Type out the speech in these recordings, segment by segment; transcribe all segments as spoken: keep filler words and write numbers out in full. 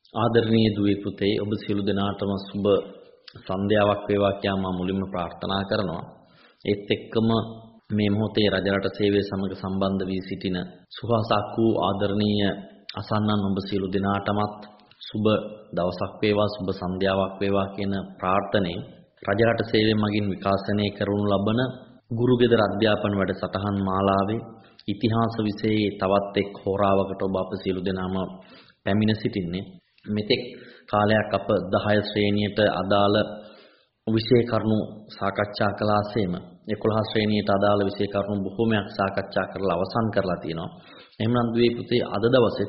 ආදරණීය දුවේ පුතේ ඔබ සියලු දෙනාටම සුබ සන්ධ්‍යාවක් වේවා කියලා මම මුලින්ම ප්‍රාර්ථනා කරනවා. ඒත් එක්කම මේ මොහොතේ රජරට සේවය සමග සම්බන්ධ වී සිටින සුහසක් වූ ආදරණීය අසන්නන් ඔබ සියලු දෙනාටමත් සුබ දවසක් වේවා සුබ සන්ධ්‍යාවක් වේවා කියන ප්‍රාර්ථනාවෙන් රජරට සේවය මගින් විකාශනය කරනු ලබන ගුරුගෙදර අධ්‍යාපන වැඩසටහන් මාලාවේ ඉතිහාස විෂයයේ තවත් එක් හෝරාවකට ඔබ අප සියලු දෙනාම පැමිණ සිටින්නේ. මෙතෙක් කාලයක් අප දහය ශ්‍රේණියට අදාළ විෂය කරුණු සාකච්ඡා කළාseම එකොළහ ශ්‍රේණියට අදාළ විෂය කරුණු බොහෝමයක් සාකච්ඡා කරලා අවසන් කරලා තියෙනවා. එහෙමනම් දුවේ පුතේ අද දවසේ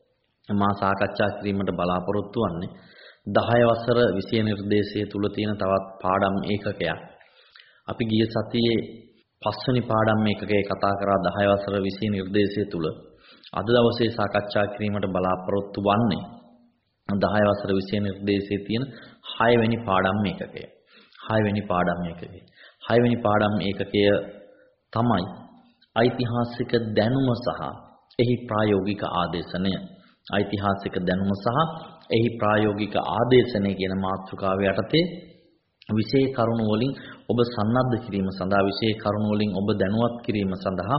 මා සාකච්ඡා කිරීමට බලාපොරොත්තු වෙන්නේ දහය වසර විෂය නිර්දේශය තුල තියෙන තවත් පාඩම් ඒකකයක්. අපි ගිය සතියේ පස්වෙනි පාඩම් ඒකකයේ කතා කරා දහය වසර විෂය නිර්දේශය තුල අද දවසේ සාකච්ඡා කිරීමට බලාපොරොත්තු වෙන්නේ දහය වසර විෂය නිර්දේශයේ තියෙන හය වෙනි පාඩම් ඒකකය. හය වෙනි පාඩම් ඒකකය. හය වෙනි පාඩම් ඒකකය තමයි ඓතිහාසික දැනුම සහ එහි ප්‍රායෝගික ආදේශනය. ඓතිහාසික දැනුම සහ එහි ප්‍රායෝගික ආදේශනය කියන මාතෘකාව යටතේ විෂය කරුණු වලින් ඔබ සන්නද්ධ කිරීම සඳහා විෂය කරුණු වලින් ඔබ දැනුවත් කිරීම සඳහා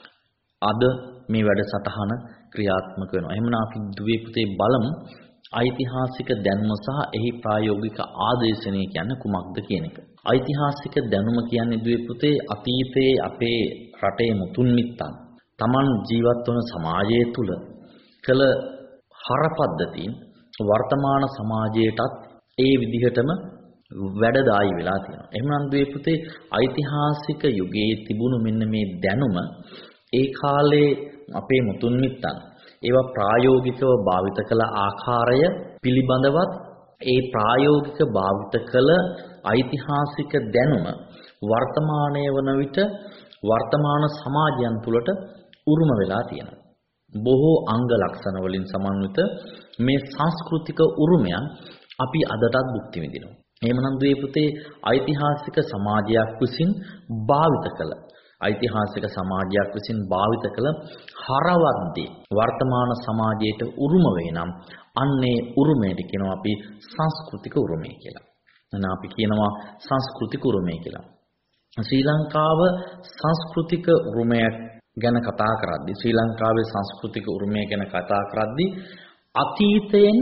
අද මේ වැඩසටහන ක්‍රියාත්මක වෙනවා. එහෙමනම් අපි දුවේ පුතේ බලමු ඓතිහාසික දැනුම සහ එහි ප්‍රායෝගික ආදේශනය කියන්නේ කුමක්ද කියන එක. ඓතිහාසික දැනුම කියන්නේ දුවේ පුතේ අතීතයේ අපේ රටේ මුතුන් මිත්තන් Taman ජීවත් වන සමාජය තුල කළ හරපද්ධතීන් වර්තමාන සමාජයටත් ඒ විදිහටම වැඩදායි වෙලා තියෙනවා. එහෙනම් දුවේ පුතේ ඓතිහාසික යුගයේ තිබුණු මෙන්න මේ දැනුම ඒ කාලේ අපේ මුතුන් මිත්තන් ඒවා ප්‍රායෝගිකව භාවිත කළ ආකාරය පිළිබඳවත් ඒ ප්‍රායෝගික භාවිත කළ ඓතිහාසික දැනුම වර්තමානයේ වන විට වර්තමාන සමාජයන් තුළට උරුම වෙලා තියෙනවා. බොහෝ අංග ලක්ෂණ වලින් සමන්විත මේ සංස්කෘතික උරුමයන් අපි අදටත් භුක්ති විඳිනවා. එහෙමනම් දුවේ පුතේ ඓතිහාසික සමාජයක් විසින් භාවිත කළ ඓතිහාසික සමාජයක් විසින් භාවිත කළ හරවද්දී වර්තමාන සමාජයට උරුම වේ නම් අන්නේ උරුමයට කියනවා අපි සංස්කෘතික උරුමය කියලා. එහෙනම් අපි කියනවා සංස්කෘතික උරුමය කියලා. ශ්‍රී ලංකාව සංස්කෘතික උරුමය ගැන කතා කරද්දී ශ්‍රී ලංකාවේ සංස්කෘතික උරුමය ගැන කතා කරද්දී අතීතයෙන්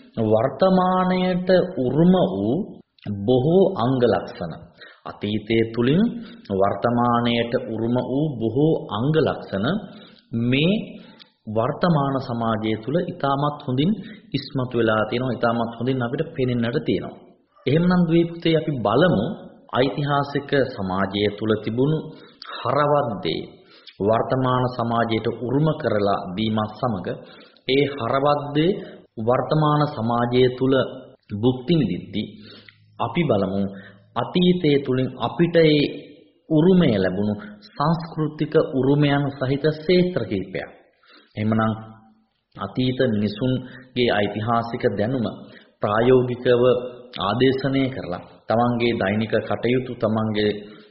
වර්තමානයට උරුම වූ බොහෝ අංග ලක්ෂණ අතීතයේ තුලින් වර්තමානයට උරුම වූ බොහෝ අංග ලක්ෂණ මේ වර්තමාන සමාජය තුල ඉතාමත් හොඳින් ඉස්මතු වෙලා තියෙනවා. ඉතාමත් හොඳින් අපිට පේනෙන්නට තියෙනවා. එහෙමනම් දුවේ පුතේ අපි බලමු ඓතිහාසික සමාජය තුල තිබුණු හරවද්දේ වර්තමාන සමාජයට උරුම කරලා දීමත් සමග ඒ හරවද්දේ වර්තමාන සමාජය තුල භුක්ති විඳිද්දී අපි බලමු අතීතයේ තුලින් අපිට ඒ උරුමය ලැබුණු සංස්කෘතික උරුමයන් සහිත ක්ෂේත්‍ර කිහිපයක්. එහෙමනම් අතීත මිනිසුන්ගේ ඓතිහාසික දැනුම ප්‍රායෝගිකව ආදේශනය කරලා තමන්ගේ දෛනික කටයුතු තමන්ගේ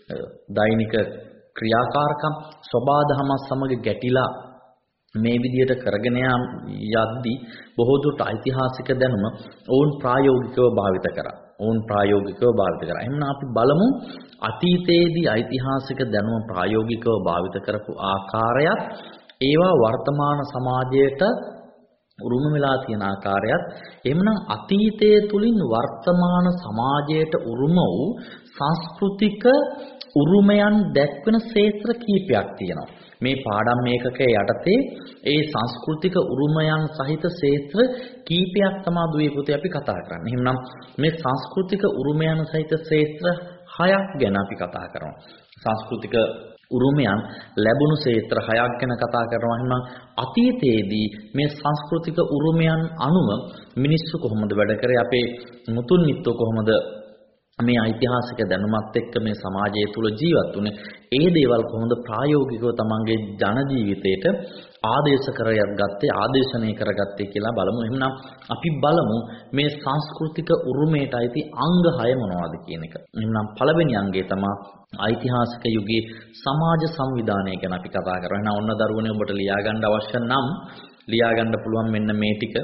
දෛනික ක්‍රියාකාරකම් සබාධම සමග ගැටිලා මේ විදිහට කරගෙන යද්දී බොහෝ දුරට ඓතිහාසික දැනුම ඕන් ප්‍රායෝගිකව භාවිත කරා. ඕන් ප්‍රායෝගිකව භාවිත කරා. එහෙනම් අපි බලමු අතීතයේදී ඓතිහාසික දැනුම ප්‍රායෝගිකව භාවිත කරපු ආකාරයත් ඒවා වර්තමාන සමාජයට උරුම වෙලා තියෙන ආකාරයත් එහෙමනම් අතීතයේ තුලින් වර්තමාන සමාජයට උරුම වූ සංස්කෘතික උරුමයන් දැක්වෙන ක්ෂේත්‍ර කීපයක් තියෙනවා. මේ පාඩම් මේකකයේ යටතේ ඒ සංස්කෘතික උරුමයන් සහිත ක්ෂේත්‍ර කීපයක් තමයි දුවේ පුතේ අපි කතා කරන්නේ. එහෙනම් මේ සංස්කෘතික උරුමයන් සහිත ක්ෂේත්‍ර හයක් ගැන අපි කතා කරනවා. සංස්කෘතික උරුමයන් ලැබුණු ක්ෂේත්‍ර හයක් ගැන කතා කරනවා. එහෙනම් අතීතයේදී මේ සංස්කෘතික උරුමයන් අනුව මිනිස්සු කොහොමද වැඩ කරේ, අපේ මුතුන් මිත්තෝ කොහොමද මේ ඓතිහාසික දැනුමත් එක්ක මේ සමාජය තුල ජීවත් වුණේ, ඒ දේවල් කොහොමද ප්‍රායෝගිකව තමන්ගේ ජන ජීවිතයට ආදේශ කරගත්තේ ආදේශනය කරගත්තේ කියලා බලමු. එහෙනම් අපි බලමු මේ සංස්කෘතික උරුමයට අයිති අංග හය මොනවද කියන එක. එහෙනම් පළවෙනි අංගය තමයි ඓතිහාසික යුගයේ සමාජ සංවිධානය ගැන අපි කතා කරනවා. එහෙනම් ඔන්න දරුවනේ ඔබට ලියා ගන්න අවශ්‍ය නම් ලියා ගන්න පුළුවන් මෙන්න මේ ටික.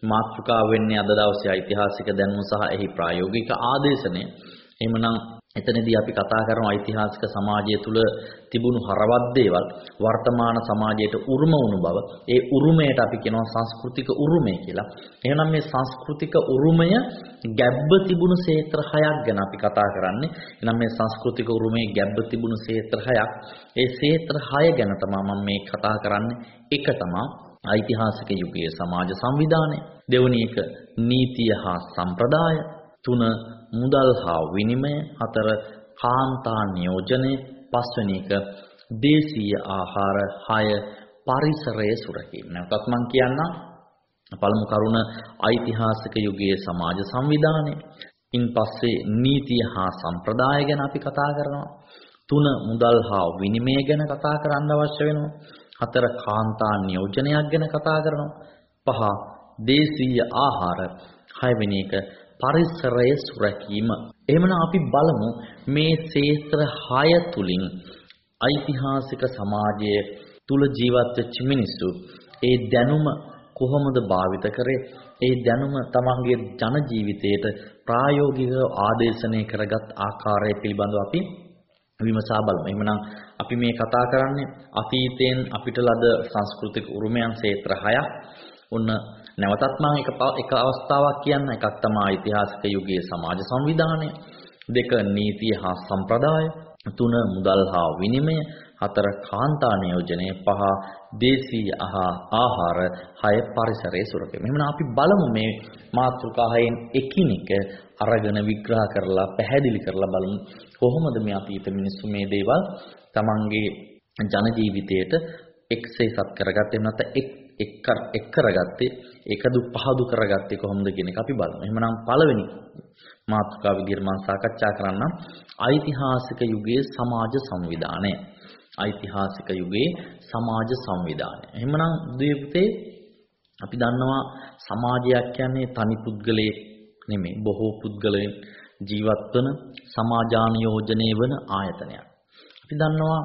මාතෘකාව වෙන්නේ අද දවසේ ඓතිහාසික දැනුම සහ එහි ප්‍රායෝගික ආදේශනය. එහෙමනම් එතනදී අපි කතා කරන ඓතිහාසික සමාජය තුළ තිබුණු හරවත් දේවල් වර්තමාන සමාජයට උරුම වුණු බව, ඒ උරුමයට අපි කියනවා සංස්කෘතික උරුමය කියලා. එහෙනම් මේ සංස්කෘතික උරුමය ගැබ්බ තිබුණු ක්ෂේත්‍ර හයක් ගැන අපි කතා කරන්නේ. එහෙනම් මේ සංස්කෘතික උරුමයේ ගැබ්බ තිබුණු ක්ෂේත්‍ර හයක්. ඒ ක්ෂේත්‍ර හය ගැන තමයි මම මේ කතා කරන්නේ. එක තමයි ඓතිහාසික යුගයේ සමාජ සංවිධානය, දෙවැනි එක නීතිය හා සම්ප්‍රදාය, තුන මුදල් හා විනිමය, හතර කාන්තා නියෝජනය, පස්වෙනි එක දේශීය ආහාර, හය පරිසරයේ සුරැකීම. නැවතත් මම කියන්නම් පළමු කරුණ ඓතිහාසික යුගයේ සමාජ සංවිධානය, ඉන්පස්සේ නීතිය හා සම්ප්‍රදාය ගැන අපි කතා කරනවා, තුන මුදල් හා විනිමය ගැන කතා කරන්න අවශ්‍ය වෙනවා, හතර කාන්තා නියෝජනයක් ගැන කතා කරනවා, පහ දේශීය ආහාර, හයවෙනි එක පරිසරයේ සුරැකීම. එහෙමනම් අපි බලමු මේ ක්ෂේත්‍ර හය තුලින් ඓතිහාසික සමාජයේ තුල ජීවත් වෙච්ච මිනිස්සු ඒ දැනුම කොහොමද භාවිත කරේ, ඒ දැනුම තමන්ගේ ජන ජීවිතයට ප්‍රායෝගිකව ආදේශනය කරගත් ආකාරය පිළිබඳව අපි විමසා බලමු. එහෙමනම් අපි මේ කතා කරන්නේ අතීතයෙන් අපිට ලද සංස්කෘතික උරුමයන් ක්ෂේත්‍ර හයක්. ඔන්න නැවතත් මම එක එක අවස්ථාවක් කියන්න. එකක් තමයි ඓතිහාසික යුගයේ සමාජ සංවිධානය, දෙක නීතිය හා සම්ප්‍රදාය, තුන මුදල් හා විනිමය, හතර කාන්තා නියෝජනය, පහ දේශීය ආහාර, හය පරිසරයේ සුරකීම. එහෙනම් අපි බලමු මේ මාතෘකාවෙන් එකිනෙක අරගෙන විග්‍රහ කරලා පැහැදිලි කරලා බලමු කොහොමද මේ අතීත මිනිස්සු මේ දේවල් තමන්ගේ ජන ජීවිතයට එක්සේසත් කරගත්තේ නැත්නම් එක් එක් එක් කරගත්තේ, ඒකදු පහදු කරගත්තේ කොහොමද කියන එක අපි බලමු. එහෙනම් පළවෙනි මාතෘකාව විදිහට මම සාකච්ඡා කරන්නම් ඓතිහාසික යුගයේ සමාජ සංවිධානය. ඓතිහාසික යුගයේ සමාජ සංවිධානය. එහෙනම් දෙවිපතේ අපි දන්නවා සමාජයක් කියන්නේ තනි පුද්ගලයෙක් නෙමෙයි, බොහෝ පුද්ගලයන් ජීවත් වන සමාජානුයෝජනය වන ආයතනයක්. අපි දන්නවා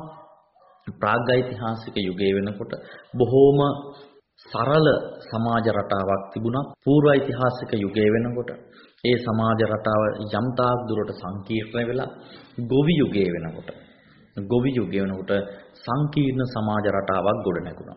ප්‍රාග්ඓතිහාසික යුගයේ වෙනකොට බොහෝම සරල සමාජ රටාවක් තිබුණා. පූර්වඓතිහාසික යුගයේ වෙනකොට ඒ සමාජ රටාව යම් තාක් දුරට සංකීර්ණ වෙලා ගොවි යුගයේ වෙනකොට ගොවි යුගයේ වෙනකොට සංකීර්ණ සමාජ රටාවක් ගොඩ නැගුණා.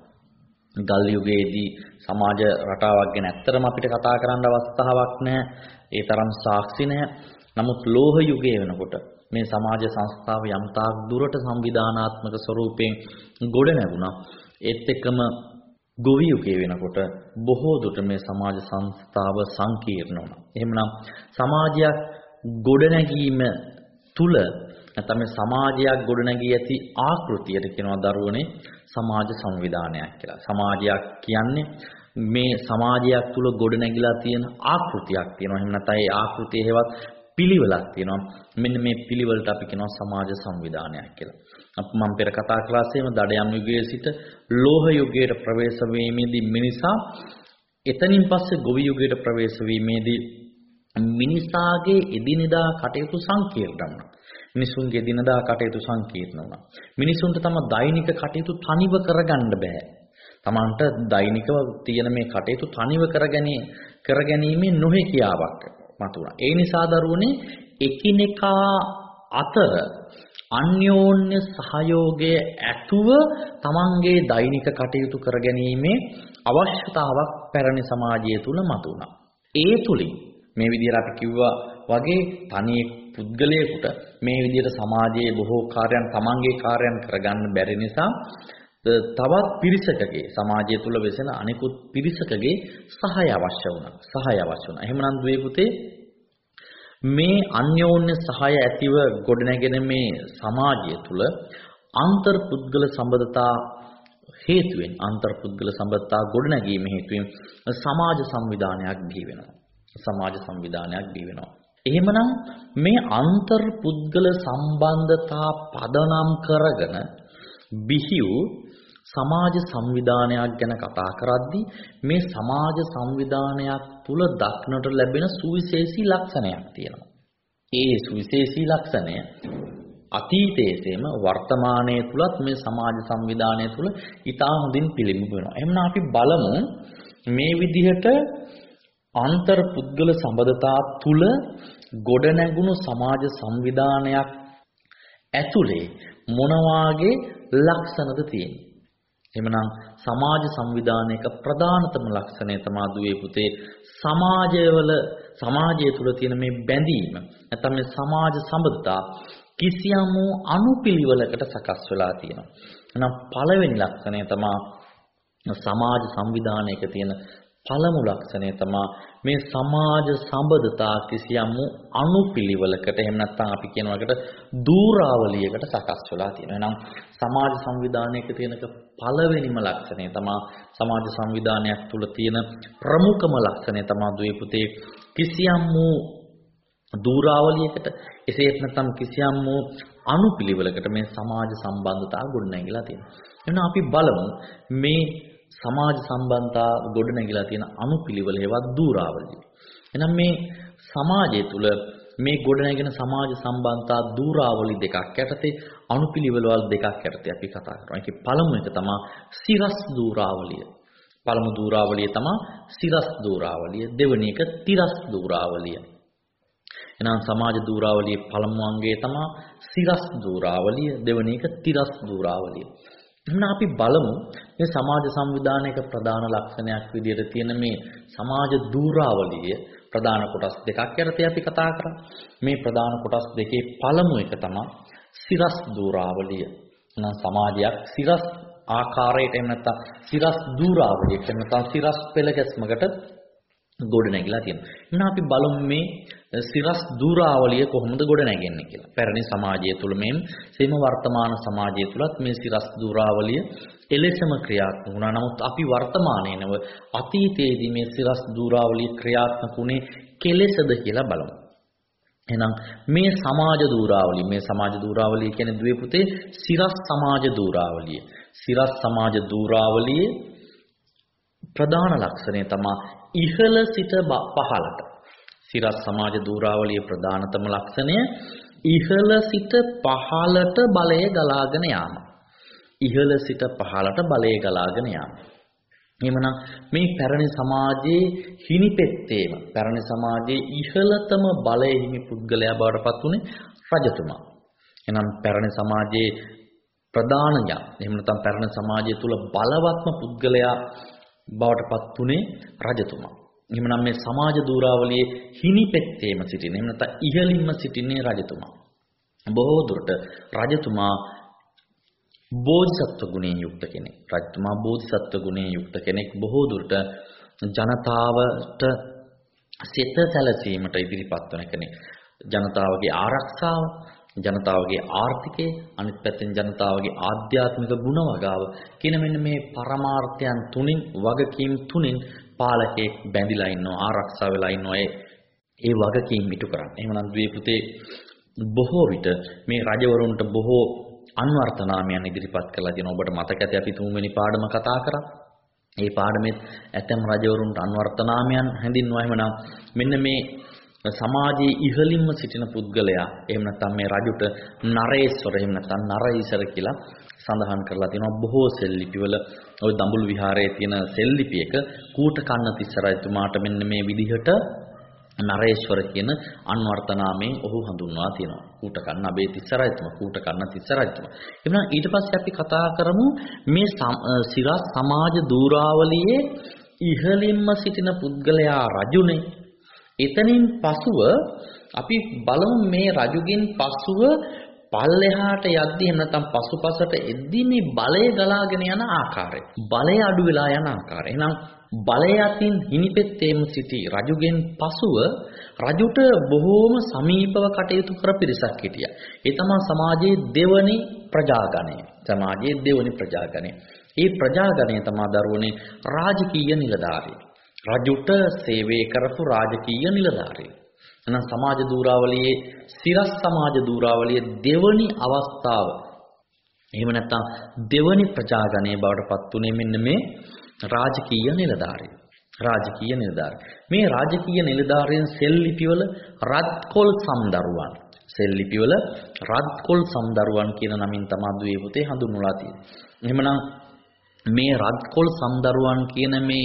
ගල් යුගයේදී සමාජ රටාවක් ගැන ඇත්තටම අපිට කතා කරන්න අවස්ථාවක් නැහැ. ඒ තරම් සාක්ෂි නැහැ. නමුත් ලෝහ යුගයේ වෙනකොට මේ සමාජ සංස්ථාව යම් තාක් දුරට සංවිධානාත්මක ස්වරූපයෙන් ගොඩ නැගුණා. ඒත් එක්කම ගොවි යුගයේ වෙනකොට බොහෝ දුරට මේ සමාජ සංස්ථාව සංකීර්ණ වුණා. එහෙමනම් සමාජයක් ගොඩනැගීම තුල නැත්නම් මේ සමාජයක් ගොඩනැගී ඇති ආකෘතියට කියනවා දරුවනේ සමාජ සංවිධානයක් කියලා. සමාජයක් කියන්නේ මේ සමාජයක් තුල ගොඩනැගිලා තියෙන ආකෘතියක් තියෙනවා. එහෙම නැත්නම් ඒ ආකෘතිය හේවත් පිළිවෙලක් තියෙනවා. මෙන්න මේ පිළිවෙලට අපි කියනවා සමාජ සංවිධානයක් කියලා. අපි මම පෙර කතා කළාසේම දඩයම් යුගයේ සිට ලෝහ යුගයට ප්‍රවේශ වීමේදී මිනිසා එතනින් පස්සේ ගොවි යුගයට ප්‍රවේශ වීමේදී මිනිසාගේ එදිනෙදා කටයුතු සංකීර්ණ වුණා. මිනිසුන්ගේ එදිනෙදා කටයුතු සංකීර්ණ වුණා. මිනිසුන්ට තම දෛනික කටයුතු තනිව කරගන්න බෑ. තමන්ට දෛනිකව තියෙන මේ කටයුතු තනිව කරගැනීම කරගැනීමේ නොහැකියාවක් මතුණා. ඒ නිසා දරුවනේ එකිනෙකා අතර අන්‍යෝන්‍ය සහයෝගය ඇතුව තමන්ගේ දෛනික කටයුතු කරගැනීමේ අවශ්‍යතාවක් පැරණි සමාජය තුල මතුණා. ඒ තුලින් මේ විදිහට අපි කිව්වා වගේ තනි පුද්ගලයෙකුට මේ විදිහට සමාජයේ බොහෝ කාර්යයන් තමන්ගේ කාර්යයන් කරගන්න බැරි නිසා තවත් පිරිසකගේ සමාජය තුල වෙසෙන අනිකුත් පිරිසකගේ සහාය අවශ්‍ය වුණා. සහාය අවශ්‍ය වුණා. එහෙමනම් දුවේ පුතේ මේ අන්‍යෝන්‍ය සහාය ඇතිව ගොඩනැගෙන මේ සමාජය තුල අන්තර් පුද්ගල සම්බන්ධතා හේතුවෙන් අන්තර් පුද්ගල සම්බන්ධතා ගොඩනැගීම හේතුවෙන් සමාජ සංවිධානයක් බිහි වෙනවා. සමාජ සංවිධානයක් බිහි වෙනවා. එහෙමනම් මේ අන්තර් පුද්ගල සම්බන්ධතා පදනම් කරගෙන බිහි වූ සමාජ සංවිධානයක් ගැන කතා කරද්දී මේ සමාජ සංවිධානයක් තුල දක්නට ලැබෙන සුවිශේෂී ලක්ෂණයක් තියෙනවා. ඒ සුවිශේෂී ලක්ෂණය අතීතයේම වර්තමානයේ තුලත් මේ සමාජ සංවිධානය තුල ඉතා හොඳින් පිළිඹු වෙනවා. එහෙනම් අපි බලමු මේ විදිහට අන්තර් පුද්ගල සම්බන්ධතා තුල ගොඩනැගුණු සමාජ සංවිධානයක් ඇතුලේ මොන වාගේ ලක්ෂණද තියෙන්නේ? එහෙමනම් සමාජ සංවිධානයක ප්‍රධානතම ලක්ෂණය තමයි දුවේ පුතේ සමාජයවල සමාජය තුල තියෙන මේ බැඳීම නැත්නම් මේ සමාජ සම්බන්ධතා කිසියම් වූ අනුපිළිවෙලකට සකස් වෙලා තියෙනවා. එහෙනම් පළවෙනි ලක්ෂණය තමයි සමාජ සංවිධානයක තියෙන පළමු ලක්ෂණය තමයි මේ සමාජ සම්බන්ධතා කිසියම් වූ අනුපිළිවෙලකට එහෙම නැත්නම් අපි කියනවාකට දූරාවලියකට සකස් වෙලා තියෙනවා. එහෙනම් සමාජ සංවිධානයක තියෙන පළවෙනිම ලක්ෂණය තමයි සමාජ සංවිධානයක් තුල තියෙන ප්‍රමුඛම ලක්ෂණය තමයි දුවේ පුතේ කිසියම් වූ දූරාවලියකට එසේත් නැත්නම් කිසියම් වූ අනුපිළිවෙලකට මේ සමාජ සම්බන්ධතාව ගොඩනැගිලා තියෙනවා. එහෙනම් අපි බලමු මේ සමාජ සම්බන්ධතා ගොඩනැගිලා තියෙන අනුපිළිවෙල හේවත් දූරාවලිය. එහෙනම් මේ සමාජය තුළ මේ ගොඩනැගෙන සමාජ සම්බන්ධතා දූරාවලි දෙකක් යටතේ අනුපිළිවෙලවල් දෙකක් යටතේ අපි කතා කරනවා. ඒකේ පළමු එක තමයි සිරස් දූරාවලිය. පළමු දූරාවලිය තමයි සිරස් දූරාවලිය. දෙවෙනි එක තිරස් දූරාවලිය. එහෙනම් සමාජ දූරාවලියේ පළමු අංගය තමයි සිරස් දූරාවලිය. දෙවෙනි එක තිරස් දූරාවලිය. එහෙනම් අපි බලමු මේ සමාජ සංවිධානයක ප්‍රධාන ලක්ෂණයක් විදිහට තියෙන මේ සමාජ දූරාවලිය ප්‍රධාන කොටස් දෙකක් යටතේ අපි කතා කරා. මේ ප්‍රධාන කොටස් දෙකේ පළමු එක තමයි සිරස් දූරාවලිය. එහෙනම් සමාජයක් සිරස් ආකාරයට එහෙම නැත්නම් සිරස් දූරාවලියකට එහෙම නැත්නම් සිරස් පෙළ ගැස්මකට ගොඩ නැගිලා තියෙනවා. එහෙනම් අපි බලමු මේ සිරස් දූරාවලිය කොහොමද ගොඩ නැගෙන්නේ කියලා. පැරණි සමාජය තුළ මෙන් සීම වර්තමාන සමාජය තුලත් මේ සිරස් දූරාවලිය එලෙසම ක්‍රියාත්මක වුණා. නමුත් අපි වර්තමානයේ නව අතීතයේදී මේ සිරස් දූරාවලිය ක්‍රියාත්මක වුණේ කෙලෙසද කියලා බලමු. එහෙනම් මේ සමාජ දූරාවලිය මේ සමාජ දූරාවලිය කියන්නේ දුවේ පුතේ සිරස් සමාජ දූරාවලිය. සිරස් සමාජ දූරාවලියේ ප්‍රධාන ලක්ෂණය තමයි ඉහළ සිට පහළට. සිරස් සමාජ දූරාවලියේ ප්‍රධානතම ලක්ෂණය ඉහළ සිට පහළට බලය ගලාගෙන යාම. ඉහළ සිට පහළට බලය ගලාගෙන යාම. එහෙමනම් මේ පැරණි සමාජයේ හිණිපෙත්තේම පැරණි සමාජයේ ඉහළතම බලය හිමි පුද්ගලයා බවට පත් වුණේ රජතුමා. එහෙනම් පැරණි සමාජයේ ප්‍රධාන යා එහෙම නැත්නම් පැරණි සමාජය තුල බලවත්ම පුද්ගලයා බවට පත් වුණේ රජතුමා. එහෙමනම් මේ සමාජ දූරාවලියේ හිණිපෙත්තේම සිටින එහෙම නැත්නම් ඉහළින්ම සිටින්නේ රජතුමා. බොහෝ දුරට රජතුමා බෝධිසත්ව ගුණයෙන් යුක්ත කෙනෙක්. රජතුමා බෝධිසත්ව ගුණයෙන් යුක්ත කෙනෙක්. බොහෝ දුරට ජනතාවට සිත සැලසීමට ඉදිරිපත් වන කෙනෙක්. ජනතාවගේ ආරක්ෂාව, ජනතාවගේ ආර්ථිකය, අනිත් පැත්තෙන් ජනතාවගේ ආධ්‍යාත්මික ගුණ වගාව කියන මෙන්න මේ පරමාර්ථයන් තුنين වගකීම් තුنين පාලකෙක් බැඳිලා ඉන්නවා, ආරක්ෂා වෙලා ඉන්නවා. ඒ ඒ වගකීම් ඉටු කරන්නේ. එහෙමනම් ද්වී පුතේ බොහෝ විට මේ රජවරුන්ට බොහෝ අන්වර්ථ නාමයන් ඉදිරිපත් කරලා තියෙනවා. ඔබට මතක ඇති අපි තුන්වෙනි පාඩම කතා කරා. ඒ පාඩමෙත් ඇතම් රජවරුන්ට අන්වර්ථ නාමයන් හැඳින්වුවා. එහෙමනම් මෙන්න මේ සමාජයේ ඉහළින්ම සිටින පුද්ගලයා එහෙම නැත්නම් මේ රජුට නරේශ්වර එහෙම නැත්නම් නරඊසර කියලා සඳහන් කරලා තියෙනවා. බොහෝ සෙල්ලිපිවල ওই දඹුල් විහාරයේ තියෙන සෙල්ලිපියක කූටකන්න තිස්ස රජතුමාට මෙන්න මේ විදිහට නරේශ්වර කියන අන්වර්ථ නාමයෙන් ඔහු හඳුන්වා තියෙනවා. කූටකන්න අබේ තිස්ස රජතුමා, කූටකන්න තිස්ස රජතුමා. එහෙනම් ඊට පස්සේ අපි කතා කරමු මේ සිරස් සමාජ දූරාවලියේ ඉහළින්ම සිටින පුද්ගලයා රජුනේ. එතනින් පසුව අපි බලමු මේ රජුගෙන් පසුව පල්ලෙහාට යද්දී එහෙම නැත්නම් පසුපසට එද්දී මේ බලය ගලාගෙන යන ආකාරය, බලය අඩු වෙලා යන ආකාරය. එහෙනම් බලය අතින් හිණිපෙත්තේම සිටි රජුගෙන් පසුව රජුට බොහෝම සමීපව කටයුතු කර පිරිසක් හිටියා. ඒ තමයි සමාජයේ දෙවනි ප්‍රජාගණය. සමාජයේ දෙවනි ප්‍රජාගණය. මේ ප්‍රජාගණය තමයි දරුවනේ රාජකීය නිලධාරීන්. රජුට සේවය කරපු රාජකීය නිලධාරීන්. එහෙනම් සමාජ දූරාවලියේ සිරස් සමාජ දූරාවලියේ දෙවනි අවස්ථාව. එහෙම නැත්නම් දෙවනි ප්‍රජාගණයේ බවට පත් උනේ මෙන්න මේ රාජකීය නිලධාරීන්. රාජකීය නිලධාරීන්. මේ රාජකීය නිලධාරීන් සෙල්ලිපිවල රත්කොල් සම්දරුවන්. සෙල්ලිපිවල රත්කොල් සම්දරුවන් කියන නමින් තමයි දුවේ පුතේ හඳුන්වලා තියෙන්නේ. එහෙමනම් මේ රත්කොල් සම්දරුවන් කියන මේ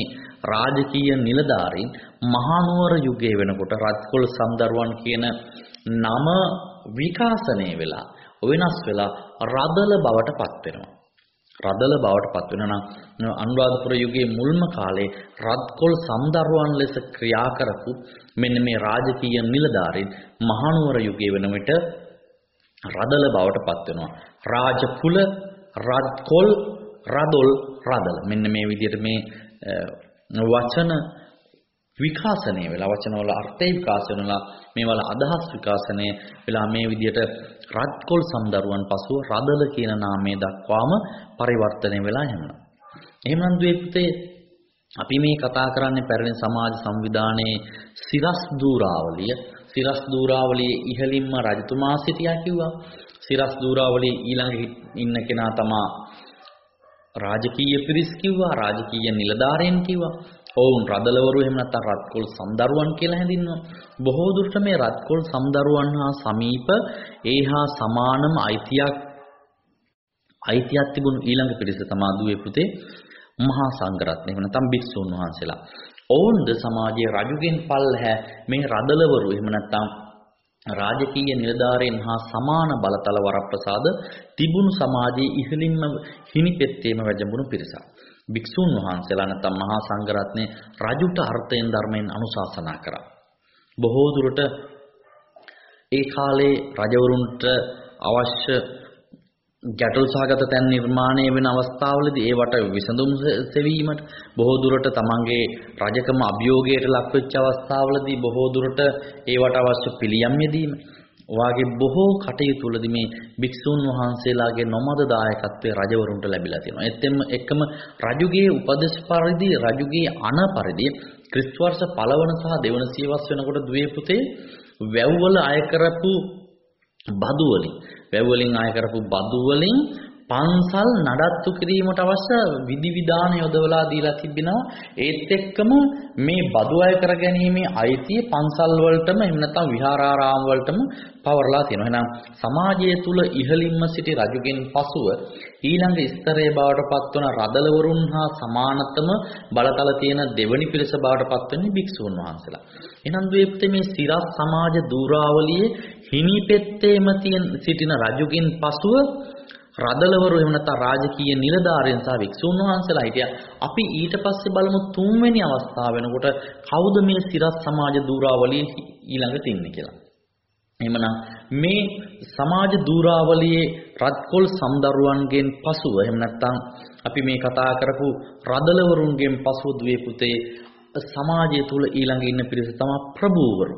රාජකීය නිලධාරීන් මහනුවර යුගයේ වෙනකොට රත්කොල් සම්දරුවන් කියන නම විකාශනය වෙලා වෙනස් වෙලා රදල බවට පත් වෙනවා. රදල බවට පත් වෙනවා නම් අනුරාධපුර යුගයේ මුල්ම කාලේ රත්කොල් සම්දරුවන් ලෙස ක්‍රියා කරපු මෙන්න මේ රාජකීය නිලධාරීන් මහනුවර යුගයේ වෙන විට රදල බවට පත් වෙනවා. රාජකුල රත්කොල් රදොල් රදල මෙන්න මේ විදිහට මේ වචන විකාශනය වෙලා වචන වල අර්ථය විකාශනය වෙලා මේවල අදහස් විකාශනය වෙලා මේ විදිහට රත්කොල් සම්දරුවන් පසුව රදල කියන නාමය දක්වාම පරිවර්තනය වෙලා යනවා. එහෙමනම් ද්වේපතේ අපි මේ කතා කරන්නේ පැරණි සමාජ සංවිධානයේ සිරස් දූරාවලිය. සිරස් දූරාවලියේ ඉහළින්ම රජතුමා සිටියා කිව්වා. සිරස් දූරාවලියේ ඊළඟ ඉන්න කෙනා තමා රාජකීය පිරිස් කිව්වා. රාජකීය නිලධාරීන් කිව්වා. ඔවුන් රදලවරු එහෙම නැත්නම් රත්කොල් සම්දරුවන් කියලා හැඳින්වනවා. බොහෝ දුරට මේ රත්කොල් සම්දරුවන් හා සමීප ඒහා සමානම අයිතියක් අයිතියක් තිබුණු ඊළඟ පිරිස තමයි දුවේ පුතේ මහා සංඝරත්නය. එහෙම නැත්නම් භික්ෂුන් වහන්සේලා. ඔවුන්ද සමාජයේ රජුගෙන් පල්හැ මේ රදලවරු එහෙම නැත්නම් රාජකීය නිලධාරීන් හා සමාන බලතල වරප්‍රසාද තිබුණු සමාජයේ ඉහළින්ම හිණිපෙත්තේම වැජඹුණු පිරිසක්. භික්ෂුන් වහන්සේලා නැත්නම් මහා සංඝරත්නයේ රජුට අර්ථයෙන් ධර්මයෙන් අනුශාසනා කරා. බොහෝ දුරට ඒ කාලේ රජවරුන්ට අවශ්‍ය ගැටළු සහගත තැන් නිර්මාණය වෙන අවස්ථාවලදී ඒවට විසඳුම් සෙවීමට බොහෝ දුරට තමන්ගේ රජකම අභියෝගයට ලක් වෙච්ච අවස්ථාවලදී බොහෝ දුරට ඒවට අවශ්‍ය පිළියම් යෙදීම වාගේ බොහෝ කටයුතු වලදී මේ භික්ෂුන් වහන්සේලාගේ නොමද දායකත්වයේ රජවරුන්ට ලැබිලා තියෙනවා. එතෙම එකම රජුගේ උපදේශ පරිදි රජුගේ අණ පරිදි ක්‍රිස්තු වර්ෂ පළවන සහ දෙවන සියවස් වෙනකොට දුවේ පුතේ වැව්වල අය කරපු බදු වලින් වැව් වලින් අය කරපු බදු වලින් පන්සල් නඩත්තු කිරීමට අවශ්‍ය විධි විධාන යොදවලා දීලා තිබෙනවා. ඒත් එක්කම මේ බදු අය කර ගැනීමේ අයිතිය පන්සල් වලටම එහෙම නැත්නම් විහාරාරාම වලටම පවරලා තියෙනවා. එහෙනම් සමාජය තුල ඉහළින්ම සිටි රජුගෙන් පසුව ඊළඟ ස්තරයේ බවට පත්වන රදලවරුන් හා සමානතම බලතල තියෙන දෙවනි පිරිස බවට පත්වෙන්නේ භික්ෂුන් වහන්සේලා. එහෙනම් ද්වේපතේ මේ සිරස් සමාජ දූරාවලියේ හිණිපෙත්තේම තියෙන සිටින රජුගෙන් පසුව රදලවරු එහෙම නැත්නම් රාජකීය නිලධාරීන් සහ වික්ෂුන් වහන්සේලා හිටියා. අපි ඊට පස්සේ බලමු තුන්වෙනි අවස්ථාව වෙනකොට කවුද මේ සිරස් සමාජ දූරාවලියේ ඊළඟට ඉන්නේ කියලා. එහෙමනම් මේ සමාජ දූරාවලියේ රත්කොල් සම්දරුවන්ගෙන් පසුව එහෙම නැත්නම් අපි මේ කතා කරපු රදලවරුන්ගෙන් පසුව දුවේ පුතේ සමාජය තුල ඊළඟ ඉන්න පිරිස තමයි ප්‍රභූවරු.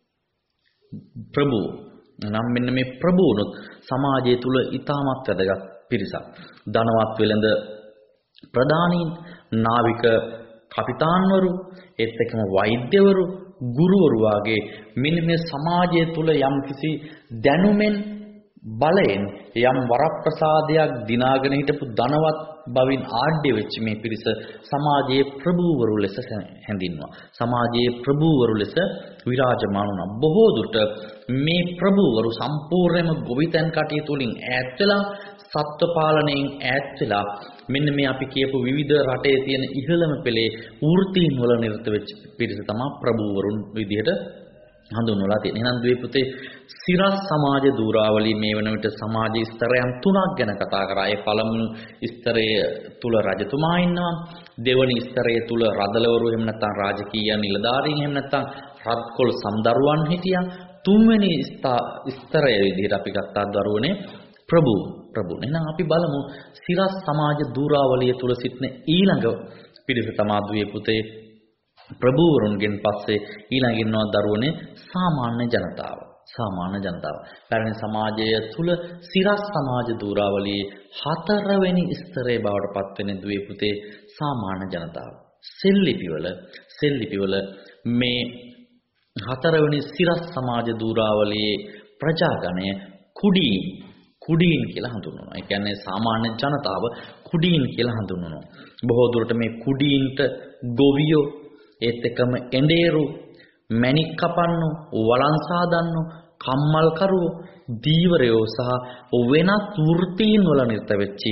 ප්‍රභූ නම් මෙන්න මේ ප්‍රභූනුත් සමාජය තුල ඉතාමත් වැදගත් පිරිසක්. ධනවත් වෙළඳ ප්‍රධානීන්, නාවික කපිතාන්වරු, ඒත් එක්කම වෛද්‍යවරු, ගුරුවරු වගේ මෙන්න මේ සමාජය තුල යම්කිසි දැනුමෙන් බලයෙන් යම් වරප්‍රසාදයක් දිනාගෙන හිටපු ධනවත් බවින් ආඩ්‍ය වෙච්ච මේ පිරිස සමාජයේ ප්‍රභූවරු ලෙස හැඳින්වුවා. සමාජයේ ප්‍රභූවරු ලෙස විරාජමාන වුණා. බොහෝ දුරට මේ ප්‍රභූවරු සම්පූර්ණයෙන්ම ගොවිතැන් කටයුතු වලින් ඈත් වෙලා සත්ත්ව පාලනයෙන් ඈත් වෙලා මෙන්න මේ අපි කියපු විවිධ රටේ තියෙන ඉහළම පෙළේ වෘත්තීන් වල නිරත වෙච්ච පිරිස තමයි ප්‍රභූවරුන් විදිහට හඳුන්වලා තියෙන්නේ. එහෙනම් ද්වේ පුතේ සිරස් සමාජ දූරාවලිය මේ වන විට සමාජ ස්තරයන් තුනක් ගැන කතා කරා. ඒ පළමුණු ස්තරය තුල රජතුමා ඉන්නවා. දෙවනි ස්තරය තුල රදලවරු එහෙම නැත්නම් රාජකීය නිලධාරීන් එහෙම නැත්නම් රත්කොල් සම්දරුවන් හිටියා. තුන්වෙනි ස්තරය විදිහට අපි ගත්තා දරුවනේ ප්‍රභූ ප්‍රභූ. එහෙනම් අපි බලමු සිරස් සමාජ දූරාවලිය තුල සිටින ඊළඟ පිරිස තමයි ද්වේ පුතේ ප්‍රභූවරුන්ගෙන් පස්සේ ඊළඟ ඉන්නවා දරුවනේ සාමාන්‍ය ජනතාව. සාමාන්‍ය ජනතාව. පැරණි සමාජය තුල සිරස් සමාජ දූරාවලියේ හතරවෙනි ස්තරයේ බවට පත් වෙන ද්වේ පුතේ සාමාන්‍ය ජනතාව. සෙල්ලිපිවල සෙල්ලිපිවල මේ හතරවෙනි සිරස් සමාජ දූරාවලියේ ප්‍රජාගණය කුඩීන් කුඩීන් කියලා හඳුන්වනවා. ඒ කියන්නේ සාමාන්‍ය ජනතාව කුඩීන් කියලා හඳුන්වනවා. බොහෝ දුරට මේ කුඩීන්ට ගොවියෝ ඒත් එක්කම එඬේරු මැණික් කපන්නු වළං සාදන්නු කම්මල් කරුවෝ දීවරයෝ සහ වෙනත් වෘත්තීන් වල නිරත වෙච්චි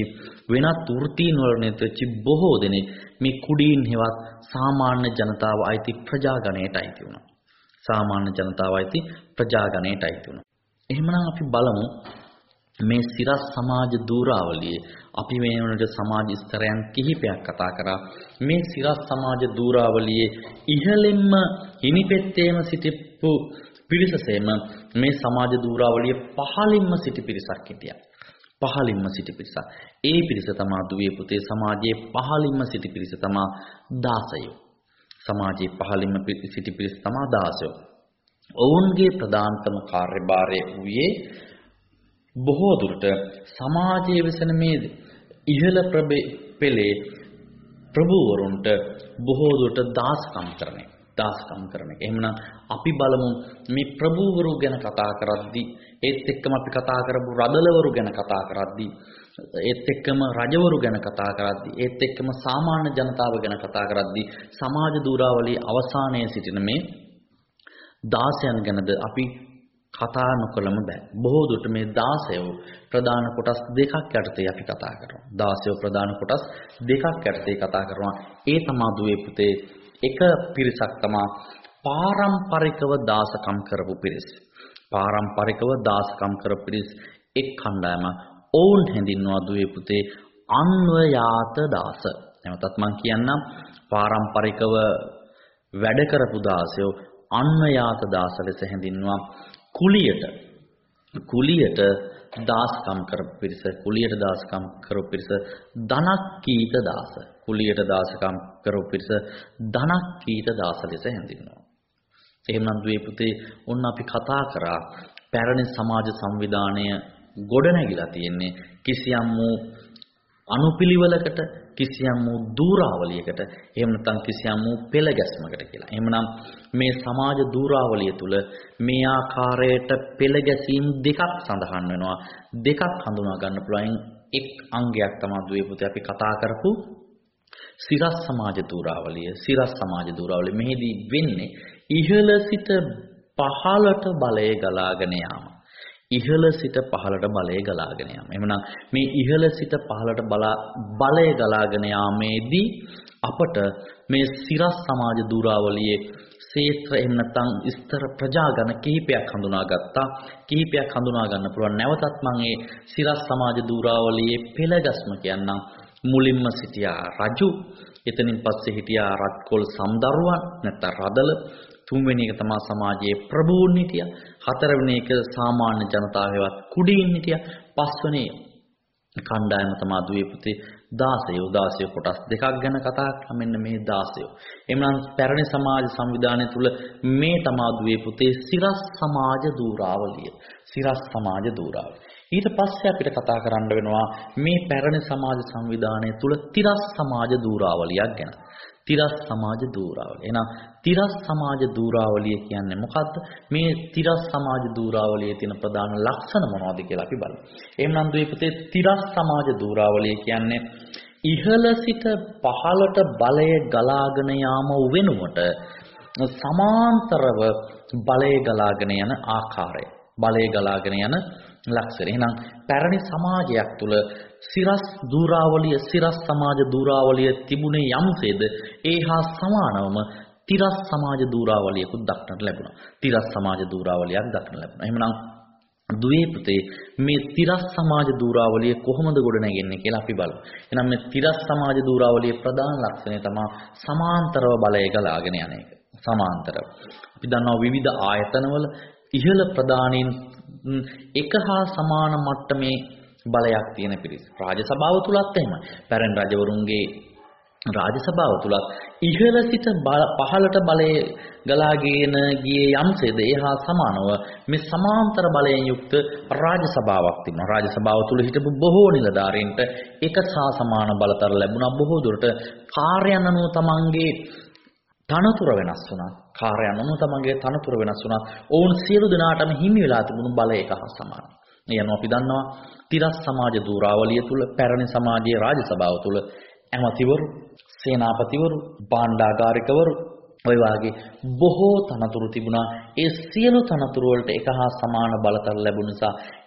වෙනත් වෘත්තීන් වල නිරත බොහෝ දෙනෙක් මේ කුඩීන් හෙවත් සාමාන්‍ය ජනතාව අයිති ප්‍රජාගණයට අයිති වුණා. සාමාන්‍ය ජනතාව අයිති ප්‍රජාගණයට අයිති වුණා. එහෙමනම් අපි බලමු මේ සිරස් සමාජ දූරාවලියේ අපි මේ වුණට සමාජ ස්තරයන් කිහිපයක් කතා කරා. මේ සිරස් සමාජ දූරාවලියේ ඉහළින්ම හිණිපෙත්තේම සිටිපු පිරිසසෙම මේ සමාජ දූරාවලියේ පහළින්ම සිටි පිරිසක් හිටියා. පහළින්ම සිටි පිරිසක්. ඒ පිරිස තමයි දුවේ පුතේ සමාජයේ පහළින්ම සිටි පිරිස තමයි දාසයෝ. සමාජයේ පහළින්ම සිටි පිරිස තමයි දාසයෝ. ඔවුන්ගේ ප්‍රධානතම කාර්යභාරය වූයේ බොහෝ දුරට සමාජයේ වෙසෙන මේ ඉහළ පෙළේ ප්‍රභූවරුන්ට බොහෝ දුරට දාසකම් කරන එක. දාසකම් කරන එක. එහෙමනම් අපි බලමු මේ ප්‍රභූවරු ගැන කතා කරද්දී ඒත් එක්කම අපි කතා කරපු රදලවරු ගැන කතා කරද්දී ඒත් එක්කම රජවරු ගැන කතා කරද්දී ඒත් එක්කම සාමාන්‍ය ජනතාව ගැන කතා කරද්දී සමාජ දූරාවලියේ අවසානයේ සිටින මේ දාසයන් ගැනද අපි කතා නොකළම බෑ. බොහෝ දුරට මේ දාසයෝ ප්‍රධාන කොටස් දෙකක් යටතේ අපි කතා කරනවා. දාසයෝ ප්‍රධාන කොටස් දෙකක් යටතේ කතා කරනවා. ඒ තමා දුවේ පුතේ එක පිරිසක් තමා පාරම්පරිකව දාසකම් කරපු පිරිස. පාරම්පරිකව දාසකම් කරපු පිරිස එක් කණ්ඩායම. ඔවුන් හැඳින්වුවා දුවේ පුතේ අන්වයාත දාස. එතනත් මම කියන්නම් පාරම්පරිකව වැඩ කරපු දාසයෝ අන්වයාත දාස ලෙස හැඳින්වුවා. කුලියට කුලියට දාසකම් කරපු පිරිස කුලියට දාසකම් කරපු පිරිස ධනක්කීත දාස. කුලියට දාසකම් කරපු පිරිස ධනක්කීත දාස ලෙස හැඳින්වුවා. එහෙමනම් දුවේ පුතේ ඔන්න අපි කතා කරා පැරණි සමාජ සංවිධානය ගොඩනැගිලා තියෙන්නේ කිසියම් වූ අනුපිළිවෙලකට කිසියම් වූ දූරාවලියකට එහෙම නැත්නම් කිසියම් වූ පෙළ ගැස්මකට කියලා. එහෙමනම් මේ සමාජ දූරාවලිය තුල මේ ආකාරයට පෙළ ගැසීම් දෙකක් සඳහන් වෙනවා. දෙකක් හඳුනා ගන්න පුළුවන් එක් අංගයක් තමයි දුවේ පුතේ අපි කතා කරපු සිරස් සමාජ දූරාවලිය. සිරස් සමාජ දූරාවලිය මෙහිදී වෙන්නේ ඉහළ සිට පහළට බලය ගලාගෙන යාම. ඉහළ සිට පහළට බලය ගලාගෙන යාම. එහෙමනම් මේ ඉහළ සිට පහළට බලය ගලාගෙන යාමේදී අපට මේ සිරස් සමාජ දූරාවලියේ ක්ෂේත්‍ර එහෙම නැත්නම් ස්තර ප්‍රජාගණ කිහිපයක් හඳුනා ගත්තා. කිහිපයක් හඳුනා ගන්න පුළුවන්. නැවතත් මම මේ සිරස් සමාජ දූරාවලියේ පෙළගස්ම කියන්නම්. මුලින්ම සිටියා රජු. එතනින් පස්සේ හිටියා රත්කොල් සම්දරුවන් නැත්නම් රදල. තුන්වෙනි එක තමයි සමාජයේ ප්‍රභූන් හිටියා. හතරවෙනි එක සාමාන්‍ය ජනතාවේවත් කුඩීන් හිටියා. පස්වෙනි කණ්ඩායම තමයි දුවේ පුතේ දාසයෝ. දාසයෝ කොටස් දෙකක් ගැන කතා කරා. මෙන්න මේ දාසයෝ. එhmenan පැරණි සමාජ සංවිධානය තුල මේ තමයි දුවේ පුතේ සිරස් සමාජ දූරාවලිය. සිරස් සමාජ දූරාවලිය. ඊට පස්සේ අපිට කතා කරන්න වෙනවා මේ පැරණි සමාජ සංවිධානය තුල තිරස් සමාජ දූරාවලියක් ගැන. තිරස් සමාජ දූරාවලිය. එහෙනම් තිරස් සමාජ දූරාවලිය කියන්නේ මොකක්ද? මේ තිරස් සමාජ දූරාවලියේ තියෙන ප්‍රධාන ලක්ෂණ මොනවද කියලා අපි බලමු. එහෙනම් දුවේ පුතේ තිරස් සමාජ දූරාවලිය කියන්නේ ඉහළ සිට පහළට බලය ගලාගෙන යාම වෙනුවට සමාන්තරව බලය ගලාගෙන යන ආකාරය. බලය ගලාගෙන යන ලක්ෂණ. එහෙනම් පැරණි සමාජයක් තුල සිරස් දූරාවලිය සිරස් සමාජ දූරාවලිය තිබුණේ යම්සේද ඒහා සමානවම තිරස් සමාජ දූරාවලියකුත් දක්නට ලැබුණා. තිරස් සමාජ දූරාවලියක් දක්නට ලැබුණා. එහෙනම් දුවේ පුතේ මේ තිරස් සමාජ දූරාවලිය කොහොමද ගොඩනැගෙන්නේ කියලා අපි බලමු. එහෙනම් මේ තිරස් සමාජ දූරාවලියේ ප්‍රධාන ලක්ෂණය තමයි සමාන්තරව බලය ගලාගෙන යන එක. සමාන්තරව. අපි දන්නවා විවිධ ආයතනවල ඉහළ ප්‍රධානීන් එක හා සමාන මට්ටමේ බලයක් තියෙන පිරිස. රාජ්‍ය සභාව තුලත් එහෙමයි. පැරණි රජවරුන්ගේ රාජ්‍ය සභාව තුලත් ඉහළ සිට පහළට බලය ගලාගෙන ගියේ යම්සේද ඒහා සමානව මේ සමාන්තර බලයෙන් යුක්ත රාජ්‍ය සභාවක් තිබුණා. රාජ්‍ය සභාව තුල හිටපු බොහෝ නිලධාරීන්ට එක සහ සමාන බලතල ලැබුණා. බොහෝ දුරට කාර්යයන් අනුව තමන්ගේ තනතුර වෙනස් වුණා. කාර්යයන් අනුව තමන්ගේ තනතුර වෙනස් වුණා. ඔවුන් සියලු දෙනාටම හිමි වෙලා තිබුණු බලය එක හා සමානයි. ඒ අනුව අපි දන්නවා තිරස් සමාජ දූරාවලිය තුල පැරණි සමාජයේ රාජ්‍ය සභාව තුල ඇමතිවරු, සේනාපතිවරු, භාණ්ඩාගාරිකවරු ඔය වාගේ බොහෝ තනතුරු තිබුණා. ඒ සියලු තනතුරු වලට එක හා සමාන බලතල ලැබුණ නිසා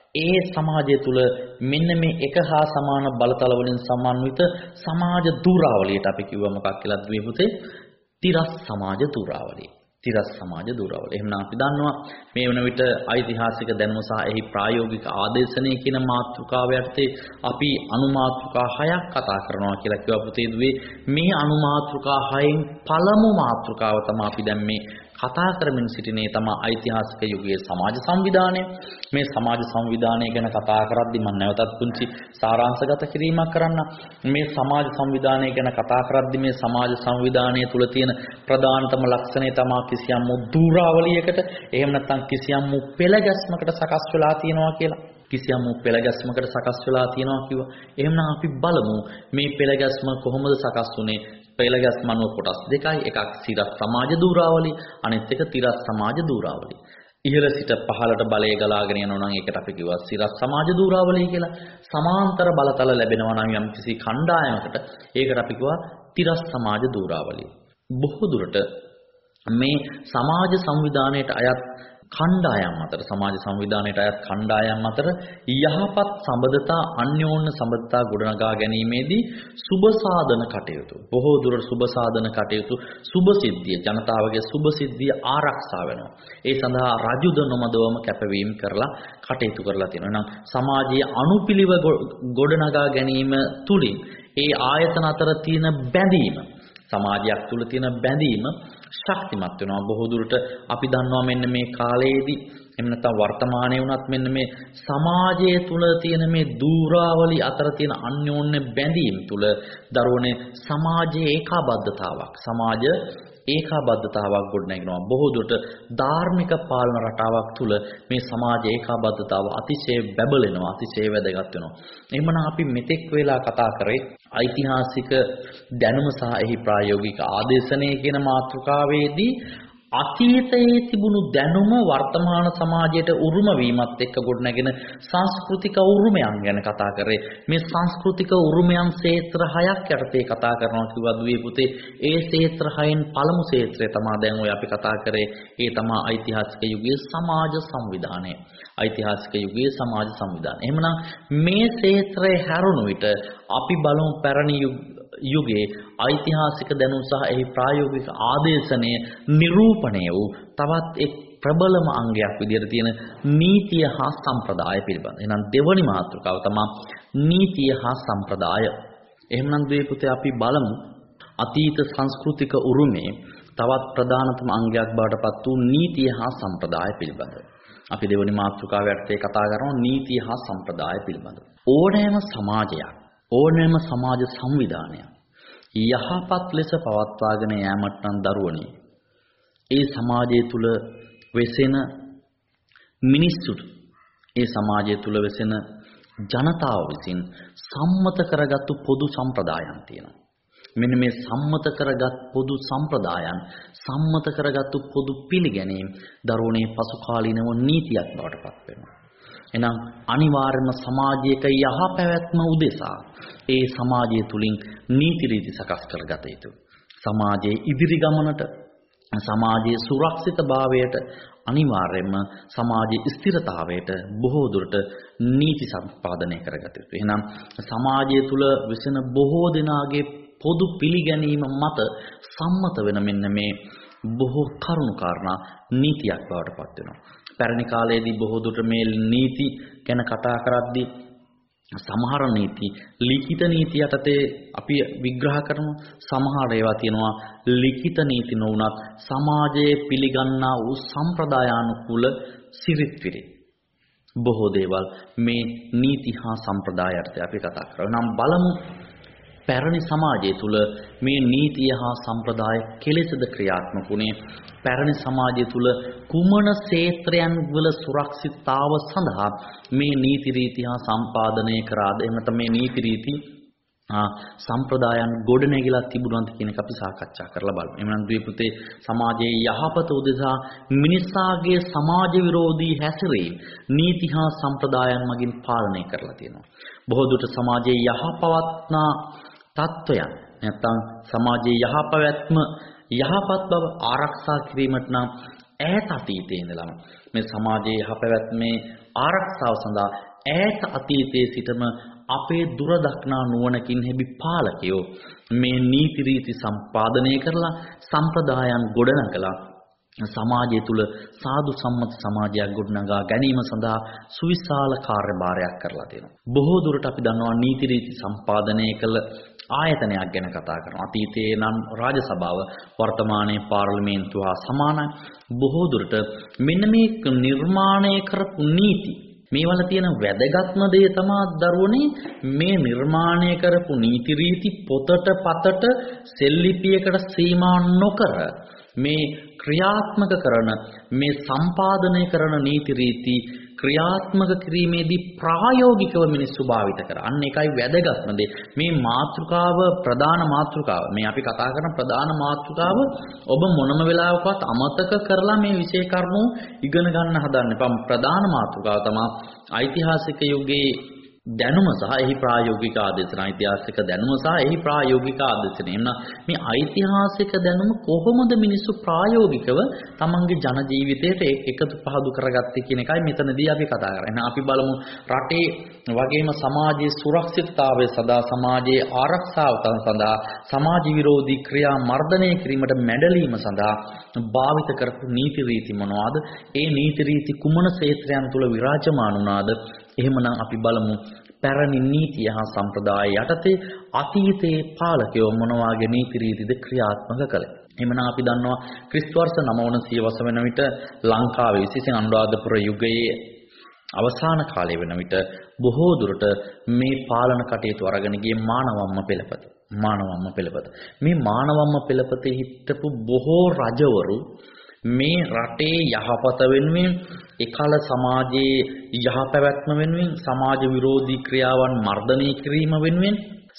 ඒ සමාජය තුළ මෙන්න මේ එක හා සමාන බලතල වලින් සමන්විත සමාජ ධූරාවලියට අපි කිව්වා මොකක් කියලා දුවේ පුතේ? තිරස් සමාජ ධූරාවලිය. තිරස් සමාජ ධූරාවලිය. එහෙනම් අපි දන්නවා මේ වන විට ඓතිහාසික දැනුම සහ එහි ප්‍රායෝගික ආදේශනය කියන මාතෘකාව යටතේ අපි අනුමාතෘකා හයක් කතා කරනවා කියලා කිව්වා පුතේ දුවේ. මේ අනුමාතෘකා හයෙන් පළමු මාතෘකාව තමයි අපි දැන් මේ කතා කරමින් සිටිනේ තමයි ඓතිහාසික යුගයේ සමාජ සංවිධානය. මේ සමාජ සංවිධානය ගැන කතා කරද්දී මම නැවතත් පුංචි සාරාංශගත කිරීමක් කරන්න. මේ සමාජ සංවිධානය ගැන කතා කරද්දී මේ සමාජ සංවිධානය තුල තියෙන ප්‍රධානතම ලක්ෂණය තමයි කිසියම් ධූරාවලියකට එහෙම නැත්නම් කිසියම් පෙළගැස්මකට සකස් වෙලා තියෙනවා කියලා. කිසියම් පෙළගැස්මකට සකස් වෙලා තියෙනවා කිව්වා. එහෙනම් අපි බලමු මේ පෙළගැස්ම කොහොමද සකස් වුනේ? පෙළගැස්ම අනුව කොටස් දෙකයි. එකක් සිරස් සමාජ ධූරාවලිය, අනිත් එක තිරස් සමාජ ධූරාවලිය. ඉහළ සිට පහළට බලය ගලාගෙන යනවා නම් ඒකට අපි කිව්වා සිරස් සමාජ ධූරාවලිය කියලා. සමාන්තර බලතල ලැබෙනවා නම් යම් කිසි කණ්ඩායමකට ඒකට අපි කිව්වා තිරස් සමාජ ධූරාවලිය. බොහෝ දුරට මේ සමාජ සංවිධානයට අයත් කණ්ඩායම් අතර සමාජ සංවිධානයට අයත් කණ්ඩායම් අතර යහපත් සම්බන්ධතා අන්‍යෝන්‍ය සම්බන්ධතා ගොඩනගා ගැනීමේදී සුබ සාධන කටයුතු බොහෝ දුරට සුබ සාධන කටයුතු සුබ සිද්ධිය ජනතාවගේ සුබ සිද්ධිය ආරක්ෂා වෙනවා. ඒ සඳහා රජුද නොමදවම කැපවීම කරලා කටයුතු කරලා තියෙනවා. එහෙනම් සමාජයේ අනුපිළිව ගොඩනගා ගැනීම තුලින් ඒ ආයතන අතර තියෙන බැඳීම සමාජයක් තුල තියෙන බැඳීම ශක්තිමත් වෙනවා. බොහෝ දුරට අපි දන්නවා මෙන්න මේ කාලයේදී එහෙම නැත්නම් වර්තමානයේ වුණත් මෙන්න මේ සමාජය තුල තියෙන මේ ධූරාවලි අතර තියෙන අන්‍යෝන්‍ය බැඳීම් තුල දරුවනේ සමාජයේ ඒකාබද්ධතාවක් සමාජ ඒකාබද්ධතාවක් ගොඩනගෙනවා. බොහෝ දුරට ධාර්මික පාලන රටාවක් තුල මේ සමාජ ඒකාබද්ධතාව අතිශය බැබලෙනවා, අතිශය වැදගත් වෙනවා. එහෙමනම් අපි මෙතෙක් වෙලා කතා කරේ ඓතිහාසික දැනුම සහ එහි ප්‍රායෝගික ආදේශනය කියන මාතෘකාවේදී අතීතයේ තිබුණු දැනුම වර්තමාන සමාජයට උරුම වීමත් එක්ක ගොඩනැගෙන සංස්කෘතික උරුමයන් ගැන කතා කරේ. මේ සංස්කෘතික උරුමයන් ක්ෂේත්‍ර හයක් යටතේ කතා කරනවා කිව්වා දුවේ පුතේ. ඒ ක්ෂේත්‍ර හයෙන් පළමු ක්ෂේත්‍රය තමයි දැන් ඔය අපි කතා කරේ. ඒ තමයි ඓතිහාසික යුගයේ සමාජ සංවිධානය. ඓතිහාසික යුගයේ සමාජ සංවිධානය. එහෙමනම් මේ ක්ෂේත්‍රය හැරුණු විට අපි බලමු පැරණි යුගයේ ඓතිහාසික දැනුම සහ එහි ප්‍රායෝගික ආදේශනය නිරූපණය වූ තවත් එක් ප්‍රබලම අංගයක් විදිහට තියෙන නීතිය හා සම්ප්‍රදාය පිළිබඳ. එහෙනම් දෙවනි මාතෘකාව තමයි නීතිය හා සම්ප්‍රදාය. එහෙනම් දුවේ පුතේ අපි බලමු අතීත සංස්කෘතික උරුමේ තවත් ප්‍රධානතම අංගයක් බවට පත් වූ නීතිය හා සම්ප්‍රදාය පිළිබඳ. අපි දෙවනි මාතෘකාව යටතේ කතා කරනවා නීතිය හා සම්ප්‍රදාය පිළිබඳ. ඕනෑම සමාජයක් ඕනෑම සමාජ සංවිධානයක් යහපත් ලෙස පවත්වාගෙන යාමට නම් දරුවනේ ඒ සමාජය තුල වෙසෙන මිනිස්සු ඒ සමාජය තුල වෙසෙන ජනතාව විසින් සම්මත කරගත්තු පොදු සම්ප්‍රදායන් තියෙනවා. මෙන්න මේ සම්මත කරගත් පොදු සම්ප්‍රදායන් සම්මත කරගත්තු පොදු පිළිගැනීම් දරුවනේ පසු කාලීනව නීතියක් බවට පත් වෙනවා. එහෙනම් අනිවාර්යම සමාජයක යහපැවැත්ම උදෙසා ඒ සමාජය තුලින් නීති රීති සකස් කරගත යුතුයි. සමාජයේ ඉදිරි ගමනට සමාජයේ සුරක්ෂිතභාවයට අනිවාර්යයෙන්ම සමාජයේ ස්ථිරතාවයට බොහෝ දුරට නීති සම්පාදනය කරගත යුතුයි. එහෙනම් සමාජය තුල විසෙන බොහෝ දෙනාගේ පොදු පිළිගැනීම මත සම්මත වෙන මෙන්න මේ බොහෝ කරුණු කාරණා නීතියක් බවට පත් වෙනවා. පැරණි කාලයේදී බොහෝ දුරට මේ නීති ගැන කතා කරද්දී සමහර නීති ලිඛිත නීති යටතේ අපි විග්‍රහ කරනවා. සමහර ඒවා තියෙනවා ලිඛිත නීති නොවුනත් සමාජයේ පිළිගන්නා වූ සම්ප්‍රදායානුකූල සිරිත් විරිත් බොහෝ දේවල් මේ නීති හා සම්ප්‍රදාය යටතේ අපි කතා කරනවා. නම් බලමු පැරණි සමාජය තුල මේ නීතිය හා සම්ප්‍රදාය කෙලෙසද ක්‍රියාත්මක වුණේ. පැරණි සමාජය තුල කුමන ක්ෂේත්‍රයන් වල සුරක්ෂිතතාව සඳහා මේ නීති රීති හා සම්පාදනය කරාද? එහෙම නැත්නම් මේ නීති රීති සම්ප්‍රදායන් ගොඩනැගිලා තිබුණාද කියන එක අපි සාකච්ඡා කරලා බලමු. එහෙනම් දුවේ පුතේ සමාජයේ යහපත උදෙසා මිනිසාගේ සමාජ විරෝධී හැසිරීම නීති හා සම්ප්‍රදායන් මගින් පාලනය කරලා තියෙනවා. බොහෝ දුරට සමාජයේ යහපවත්නා තත්වයන් නැත්නම් සමාජයේ යහපැවැත්ම යහපත් බව ආරක්ෂා කිරීමට නම් ඈත අතීතයේ ඉඳලම මේ සමාජයේ යහපැවැත්මේ ආරක්ෂාව සඳහා ඈත අතීතයේ සිටම අපේ දුර දක්නා නුවණකින් හැබි පාලකයෝ මේ නීති රීති සම්පාදනය කරලා සම්ප්‍රදායන් ගොඩනගලා සමාජය තුල සාදු සම්මත සමාජයක් ගොඩනගා ගැනීම සඳහා සුවිශාල කාර්යභාරයක් කරලා තියෙනවා. බොහෝ දුරට අපි දන්නවා නීති රීති සම්පාදනය කළ ආයතනයක් ගැන කතා කරනවා. අතීතයේ නම් රාජ සභාව වර්තමානයේ පාර්ලිමේන්තුව හා සමානයි. බොහෝ දුරට මෙන්න මේ නිර්මාණය කරපු නීති මේවල තියෙන වැදගත්ම දේ තමයි දරුවනේ මේ නිර්මාණය කරපු නීති රීති පොතට පතට සෙල්ලිපියකට සීමා නොකර මේ ක්‍රියාත්මක කරන මේ සම්පාදනය කරන නීති රීති ක්‍රියාත්මක කිරීමේදී ප්‍රායෝගිකව මිනිස්සු භාවිත කර. අන්න ඒකයි වැදගත්ම දේ. මේ මාතෘකාව ප්‍රධාන මාතෘකාව. මේ අපි කතා කරන ප්‍රධාන මාතෘකාව ඔබ මොනම වෙලාවකවත් අමතක කරලා මේ විෂය කරුණු ඉගෙන ගන්න හදන්න එපා. ප්‍රධාන මාතෘකාව තමයි ඓතිහාසික යුගයේ දැනුම සහ එහි ප්‍රායෝගික ආදේශන. ඓතිහාසික දැනුම සහ එහි ප්‍රායෝගික ආදේශන. එන්න මේ ඓතිහාසික දැනුම කොහොමද මිනිස්සු ප්‍රායෝගිකව තමන්ගේ ජන ජීවිතයට එකතු පහදු කරගත්තේ කියන එකයි මෙතනදී අපි කතා කරන්නේ. එහෙනම් අපි බලමු රටේ වගේම සමාජයේ සුරක්ෂිතතාවය සඳහා සමාජයේ ආරක්ෂාව සඳහා සමාජ විරෝධී ක්‍රියා මර්ධනය කිරීමට මැඩලීම සඳහා භාවිත කරපු නීති රීති මොනවාද? ඒ නීති රීති කුමන ක්ෂේත්‍රයන් තුල විරාජමාන වුණාද? එහෙමනම් අපි බලමු පැරණි නීතිය හා සම්ප්‍රදාය යටතේ අතීතයේ පාලකයෝ මොන වගේ නීති රීතිද ක්‍රියාත්මක කළේ. එහෙමනම් අපි දන්නවා ක්‍රිස්තු වර්ෂ නවසිය වසර වෙන විට ලංකාවේ විශේෂයෙන් අනුරාධපුර යුගයේ අවසාන කාලය වෙන විට බොහෝ දුරට මේ පාලන කටයුතු අරගෙන ගියේ මානවම්ම පෙළපත. මානවම්ම පෙළපත. මේ මානවම්ම පෙළපතේ හිටපු බොහෝ රජවරු මේ රටේ යහපත වෙනුවෙන් එකල සමාජයේ යහපැවැත්ම වෙනුවෙන් සමාජ විරෝධී ක්‍රියාවන් මර්ධනය කිරීම වෙනුවෙන්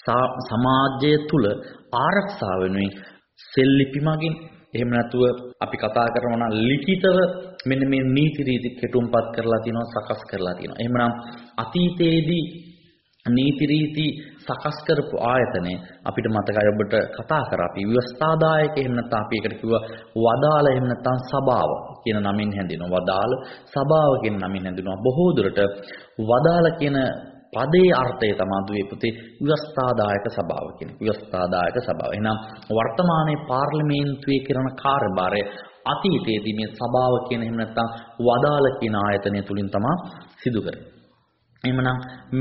සමාජය තුල ආරක්ෂාව වෙනුවෙන් සෙල්ලිපි මගින් එහෙම නැතුව අපි කතා කරනවා නම් ලිඛිතව මෙන්න මේ නීති රීති කෙටුම්පත් කරලා තිනවා සකස් කරලා තිනවා. එහෙමනම් අතීතයේදී නීති රීති සකස් කරපු ආයතනය අපිට මතකයි ඔබට කතා කරා අපි ව්‍යවස්ථාදායක එහෙම නැත්නම් අපි ඒකට කිව්වා වදාළ එහෙම නැත්නම් සභාව කියන නමින් හැඳින්වෙනවා. වදාළ සභාව කියන නමින් හැඳින්වෙනවා. බොහෝ දුරට වදාළ කියන පදේ අර්ථය තමයි දුවේ පුතේ ව්‍යවස්ථාදායක සභාව කියන්නේ. ව්‍යවස්ථාදායක සභාව. එහෙනම් වර්තමානයේ පාර්ලිමේන්තුවේ කරන කාර්යභාරය අතීතයේදී මේ සභාව කියන එහෙම නැත්නම් වදාළ කියන ආයතනය තුලින් තමයි සිදු කරන්නේ. එහෙමනම්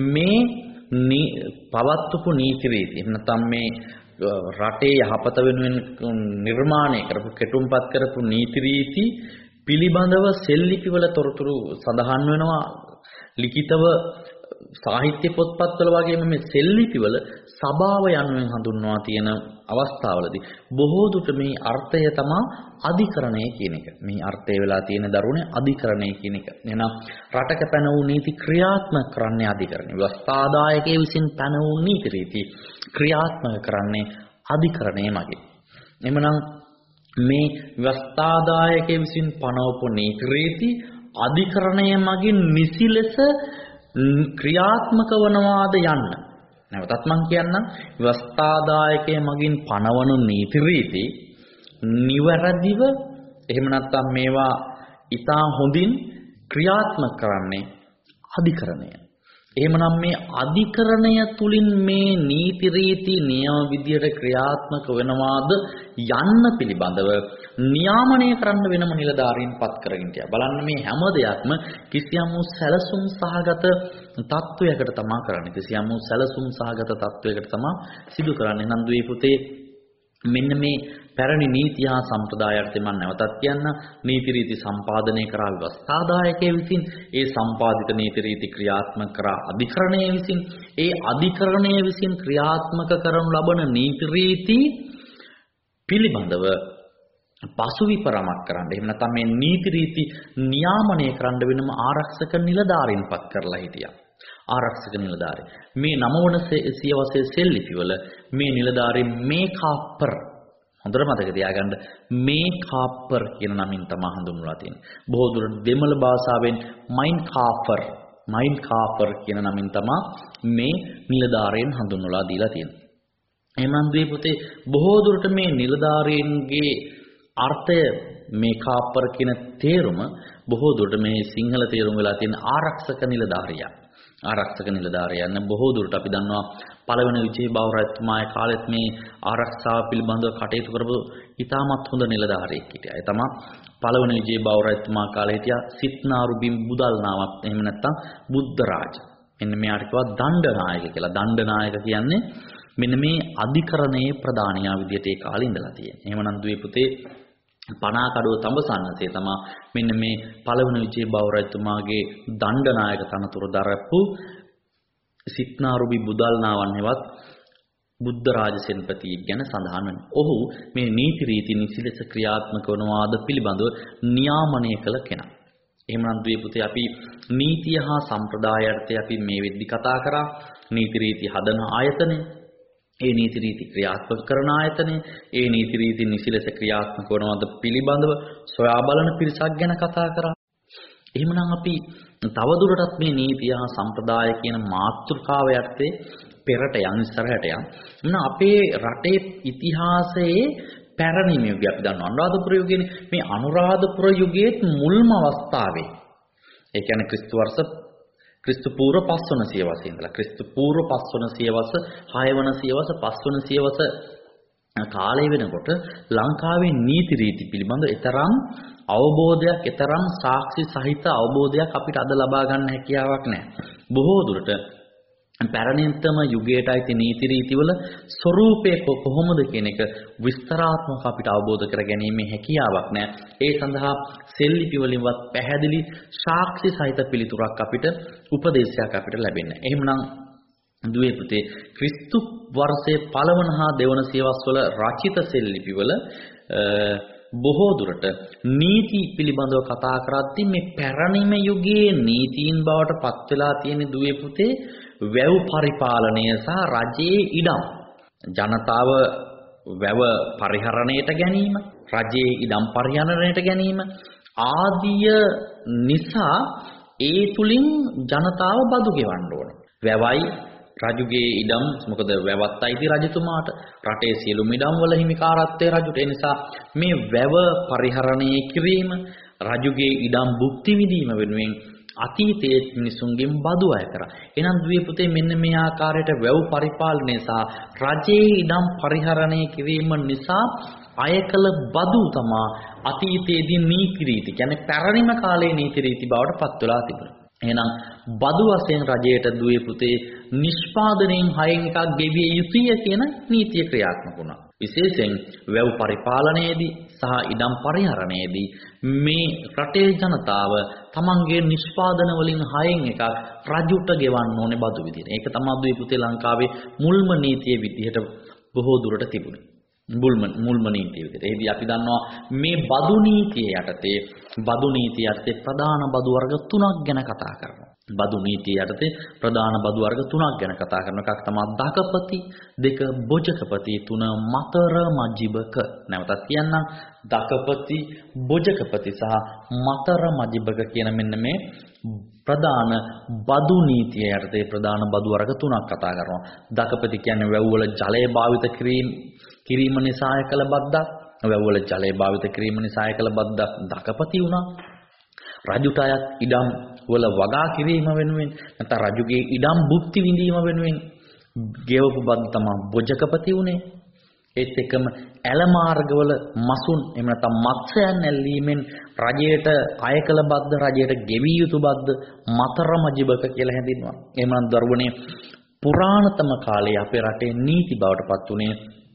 මේ පවත්වපු නීති රීති එහෙම නැත්නම් මේ රටේ යහපත වෙනුවෙන් නිර්මාණය කරපු කෙටුම්පත් කරපු නීති රීති පිළිබඳව සෙල්ලිපිවල තොරතුරු සඳහන් වෙනවා. ලිඛිතව සාහිත්‍ය පොත්පත්වල වගේම මේ සෙල්ලිපිවල සභාව යනුවෙන් හඳුන්වා තියෙන අවස්ථාවලදී බොහෝ දුරට මේ අර්ථය තමයි අධිකරණය කියන එක. මේ අර්ථය වෙලා තියෙන දරුණේ අධිකරණය කියන එක. එහෙනම් රටක පැන වූ නීති ක්‍රියාත්මක කරන්නේ අධිකරණය. ව්‍යවස්ථාදායකයේ විසින් පැන වූ නීති රීති ක්‍රියාත්මක කරන්නේ අධිකරණය මගින්. එහෙමනම් මේ ව්‍යවස්ථාදායකයේ විසින් පනවපු නීති රීති අධිකරණය මගින් නිසි ලෙස ක්‍රියාත්මක වනවාද යන්න. නැවතත් මම කියන්නම් ව්‍යවස්ථාදායකයේ මගින් පනවන නීති රීති නිවැරදිව එහෙම නැත්නම් මේවා ඉතා හොඳින් ක්‍රියාත්මක කරන්නේ අධිකරණය. එහෙමනම් මේ අධිකරණය තුලින් මේ නීති රීති නියම විදියට ක්‍රියාත්මක වෙනවාද යන්න පිළිබඳව නියාමනය කරන්න වෙනම නිලධාරීන් පත් කරගෙන තියා. බලන්න මේ හැම දෙයක්ම කිසියම් වූ සැලසුම් සහගත තත්වයකට තමයි කරන්නේ. කිසියම් වූ සැලසුම් සහගත තත්වයකට තමයි සිදු කරන්නේ. නම් දුවේ පුතේ මෙන්න මේ පැරණි නීති හා සම්ප්‍රදායයන්ට මම නැවතත් කියන්න නීති රීති සම්පාදනය කරා ව්‍යවස්ථාදායකයේ විසින් ඒ සම්පාදිත නීති රීති ක්‍රියාත්මක කරා අධිකරණයේ විසින් ඒ අධිකරණයේ විසින් ක්‍රියාත්මක කරනු ලබන නීති රීති පිළිබඳව පසුවිපරමක් කරන්න. එහෙම නැත්නම් මේ නීති රීති නියාමනය කරන්න වෙනම ආරක්ෂක නිලධාරීන් පත් කරලා හිටියා. ආරක්ෂක නිලධාරී මේ නම වන සියවසේ සෙල්ලිපිවල මේ නිලධාරී මේ කාපර් හොඳට මතක තියාගන්න මේ කාපර් කියන නමින් තමයි හඳුන්වලා තියෙන්නේ. බොහෝ දුරට දෙමළ භාෂාවෙන් මයින් කාපර් මයින් කාපර් කියන නමින් තමයි මේ නිලධාරීන් හඳුන්වලා දීලා තියෙන්නේ. එහෙනම් දී පුතේ බොහෝ දුරට මේ නිලධාරීන්ගේ අර්ථය මේ කාප්පර කියන තේරුම බොහෝ දුරට මේ සිංහල තේරුම වෙලා තියෙන ආරක්ෂක නිලධාරියා. ආරක්ෂක නිලධාරියන් බොහෝ දුරට අපි දන්නවා පළවෙනි විජේ බෞරතුමාගේ කාලෙත් මේ ආරක්ෂාව පිළිබඳව කටයුතු කරපු ඉතාමත් හොඳ නිලධාරියෙක් හිටියා. ඒ තමයි පළවෙනි විජේ බෞරතුමා කාලේ හිටියා සිත්නාරු බිම් බුදල්නාවක්. එහෙම නැත්නම් බුද්ධ රාජ. මෙන්න මෙයාට කිව්වා දණ්ඩනායක කියලා. දණ්ඩනායක කියන්නේ මෙන්න මේ අධිකරණයේ ප්‍රධානියා විදියට ඒ කාලේ ඉඳලා තියෙනවා. එහෙමනම් දුවේ පුතේ පනාකඩුව තඹසන්නසේ තමයි මෙන්න මේ පළවෙනි විජේ බෞරතුමාගේ දණ්ඩනායක තනතුර දරපු සිත්නාරුබි බුදල්නාවන් හෙවත් බුද්ධ රාජ සෙන්පති ගැන සඳහන් වෙනවා. ඔහු මේ නීති රීති නිසිලස ක්‍රියාත්මක වනවාද පිළිබඳව නියාමනය කළ කෙනා. එහෙමනම් දුවේ පුතේ අපි නීතිය හා සම්ප්‍රදාය යටතේ අපි මේ වෙද්දි කතා කරා. නීති රීති හදන ආයතනය, ඒ නීති රීති ක්‍රියාත්මක කරන ආයතනය, ඒ නීති රීති නිසිලස ක්‍රියාත්මක වනවාද පිළිබඳව සොයා බලන පිරිසක් ගැන කතා කරා. එහෙමනම් අපි තවදුරටත් මේ නීතිය හා සම්ප්‍රදාය කියන මාතෘකාව යටතේ පෙරට යන ඉස්සරහට යන. එහෙනම් අපේ රටේ ඉතිහාසයේ පැරණිම යුගය අපි දන්නවා අනුරාධපුර යුගයනේ. මේ අනුරාධපුර යුගයේ මුල්ම අවස්ථාවේ ඒ කියන්නේ ක්‍රිස්තු වර්ෂ ක්‍රිස්තු පූර්ව පස්වන සියවසේ ඉඳලා ක්‍රිස්තු පූර්ව පස්වන සියවස, හයවන සියවස, පස්වන සියවස කාලය වෙනකොට ලංකාවේ නීති රීති පිළිබඳ ඊතරම් අවබෝධයක්, ඊතරම් සාක්ෂි සහිත අවබෝධයක් අපිට අද ලබා ගන්න හැකියාවක් නැහැ. බොහෝ දුරට පැරණිතම යුගයට අයිති නීති රීතිවල ස්වરૂපය කොහොමද කියන එක විස්තරාත්මක අපිට අවබෝධ කර ගැනීමේ හැකියාවක් නැහැ. ඒ සඳහා සෙල්ලිපි වලින්වත් පැහැදිලි සාක්ෂි සහිත පිළිතුරක් අපිට උපදේශයක් අපිට ලැබෙන්නේ. එහෙමනම් දුවේ පුතේ ක්‍රිස්තු වර්ෂයේ පළවන හා දෙවන සියවස්වල රචිත සෙල්ලිපි වල බොහෝ දුරට නීති පිළිබඳව කතා කරද්දී මේ පැරණිම යුගයේ නීතීන් බවට පත් වෙලා තියෙන දුවේ පුතේ වැව් පරිපාලනය සහ රජයේ ඉඩම්, ජනතාව වැව පරිහරණයට ගැනීම, රජයේ ඉඩම් පරිහරණයට ගැනීම ආදිය නිසා ඒ තුලින් ජනතාව බදු ගෙවන්න ඕන. වැවයි රජුගේ ඉඩම්, මොකද වැවත් අයිති රජතුමාට, රටේ සියලුම ඉඩම් වල හිමිකාරත්වය රජුට. ඒ නිසා මේ වැව පරිහරණය කිරීම, රජුගේ ඉඩම් භුක්ති විඳීම වෙනුවෙන් අතීතයේ මිනිසුන්ගෙන් බදු අය කරා. එහෙනම් දුවේ පුතේ මෙන්න මේ ආකාරයට වැව් පරිපාලනය සහ රජයේ ඉඩම් පරිහරණය කිරීම නිසා අය කළ බදු තමා අතීතයේදී නීති රීති, කියන්නේ පැරණිම කාලයේ නීති රීති බවට පත් වෙලා තිබුණා. එහෙනම් බදු වශයෙන් රජයට දුවේ පුතේ නිෂ්පාදනයෙන් හයෙන් එකක් ගෙවිය යුතුය කියන නීතිය ක්‍රියාත්මක වුණා. විශේෂයෙන් වැව් පරිපාලනයේදී සහ ඉඩම් පරිහරණයේදී මේ රටේ ජනතාව තමන්ගේ නිෂ්පාදන වලින් හයෙන් එකක් රජුට ගෙවන්න ඕනේ බදු විදිහට. ඒක තමයි දුවේ පුතේ ලංකාවේ මුල්ම නීතිය විදිහට බොහෝ දුරට තිබුණේ. මුල්ම මුල්ම නීතිය විදිහට. එහිදී අපි දන්නවා මේ බදු නීතිය යටතේ බදු නීතිය යටතේ ප්‍රධාන බදු වර්ග තුනක් ගැන කතා කරනවා. බදු නීතිය යටතේ ප්‍රධාන බදු වර්ග තුනක් ගැන කතා කරන එකක් තමයි දකපති, දෙක බොජකපති, තුන මතර මජිබක. නැවතත් කියන්නම් දකපති, බොජකපති සහ මතර මජිබක කියන මෙන්න මේ ප්‍රධාන බදු නීතිය යටතේ ප්‍රධාන බදු වර්ග තුනක් කතා කරනවා. දකපති කියන්නේ වැව් වල ජලය භාවිත කිරීම කිරීම නිසා කළ බද්දක්. වැව් වල ජලය භාවිත කිරීම නිසා කළ බද්දක් දකපති වුණා. රජුට අයත් ඉඩම් වල වගා කිරීම වෙනුවෙන් නැත්නම් රජුගේ ඉඩම් භුක්ති විඳීම වෙනුවෙන් ගෙවපු බද්ද තමයි බොජකපති උනේ. ඒත් එක්කම ඇල මාර්ගවල මසුන් එහෙම නැත්නම් මත්ස්‍යයන් ඇල්ලීමෙන් රජයට අය කළ බද්ද, රජයට ගෙවිය යුතු බද්ද මතර මජිබක කියලා හැඳින්වනවා. එහෙමනම් දරුවනේ පුරාණතම කාලයේ අපේ රටේ නීති බවට පත් උනේ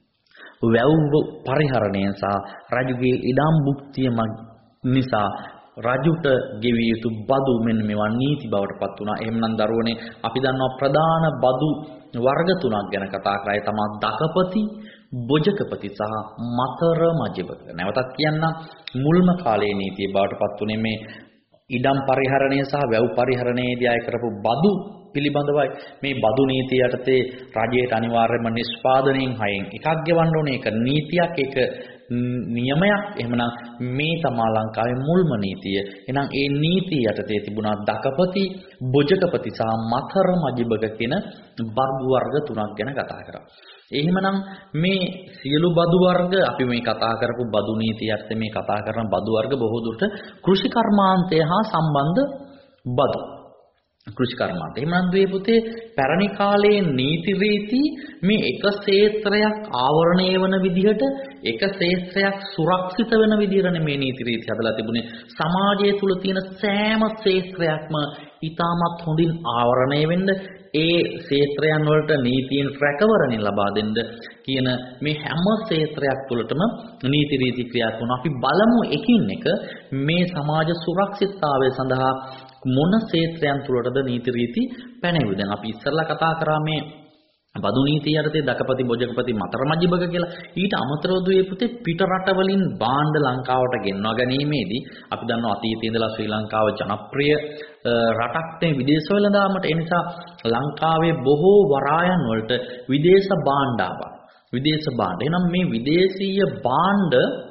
වැව් පරිහරණය සහ රජුගේ ඉඩම් භුක්තිය නිසා රජුට ගෙවිය යුතු බදු මෙන්න මේවා නීති බවට පත් වුණා. එහෙමනම් දරුවනේ අපි දන්නවා ප්‍රධාන බදු වර්ග තුනක් ගැන කතා කරා. ඒ තමයි දකපති, බොජකපති සහ මතර මජිබක. නැවතත් කියන්නම් මුල්ම කාලයේ නීතිය බවට පත් වුණේ මේ ඉඩම් පරිහරණය සහ වැව් පරිහරණයේදී අය කරපු බදු පිළිබඳවයි. මේ බදු නීතිය යටතේ රජයට අනිවාර්යයෙන්ම නිෂ්පාදනයෙන් හයෙන් එකක් ගෙවන්න ඕනේ. ඒක නීතියක්, ඒක නියමයක්. එහෙමනම් මේ තමයි ලංකාවේ මුල්ම නීතිය. එහෙනම් ඒ නීතිය යටතේ තිබුණා දකපති, බොජකපති සහ මතර මජිබක කියන බදු වර්ග තුනක් ගැන කතා කරා. එහෙමනම් මේ සියලු බදු වර්ග අපි මේ කතා කරපු බදු නීතියත් මේ කතා කරන බදු වර්ග බොහෝ දුරට කෘෂි කර්මාන්තය හා සම්බන්ධ බදු. කෘෂි කර්මාන්තය. එහෙමනම් දුවේ පුතේ පැරණි කාලයේ නීති රීති මේ එක ක්ෂේත්‍රයක් ආවරණය වන විදිහට එක ක්ෂේත්‍රයක් සුරක්ෂිත වෙන විදිහට මේ නීති රීති හදලා තිබුණේ. සමාජය තුල තියෙන සෑම ක්ෂේත්‍රයක්ම ඊටමත් හොඳින් ආවරණය වෙන්න ඒ ක්ෂේත්‍රයන් වලට නීතියෙන් රැකවරණය ලබා දෙන්න කියන මේ හැම ක්ෂේත්‍රයක් තුළටම නීති රීති ක්‍රියාත්මක වුණා. අපි බලමු එකින් එක මේ සමාජ සුරක්ෂිතතාවය සඳහා මොන ක්ෂේත්‍රයන් තුළටද නීති රීති පැනෙවුවේ. දැන් අපි ඉස්සරලා කතා කරා මේ බදු නීතිය යටතේ දකපති බොජකපති මතර මජ්ජිබක කියලා. ඊට අමතරව දුවේ පුතේ පිට රට වලින් භාණ්ඩ ලංකාවට ගෙන්වා ගැනීමේදී අපි දන්නවා අතීතයේ ඉඳලා ශ්‍රී ලංකාව ජනප්‍රිය රටක් මේ විදේශ වෙළඳාමට. ඒ නිසා ලංකාවේ බොහෝ වරායන් වලට විදේශ භාණ්ඩ ආවා. විදේශ භාණ්ඩ. එහෙනම් මේ විදේශීය භාණ්ඩ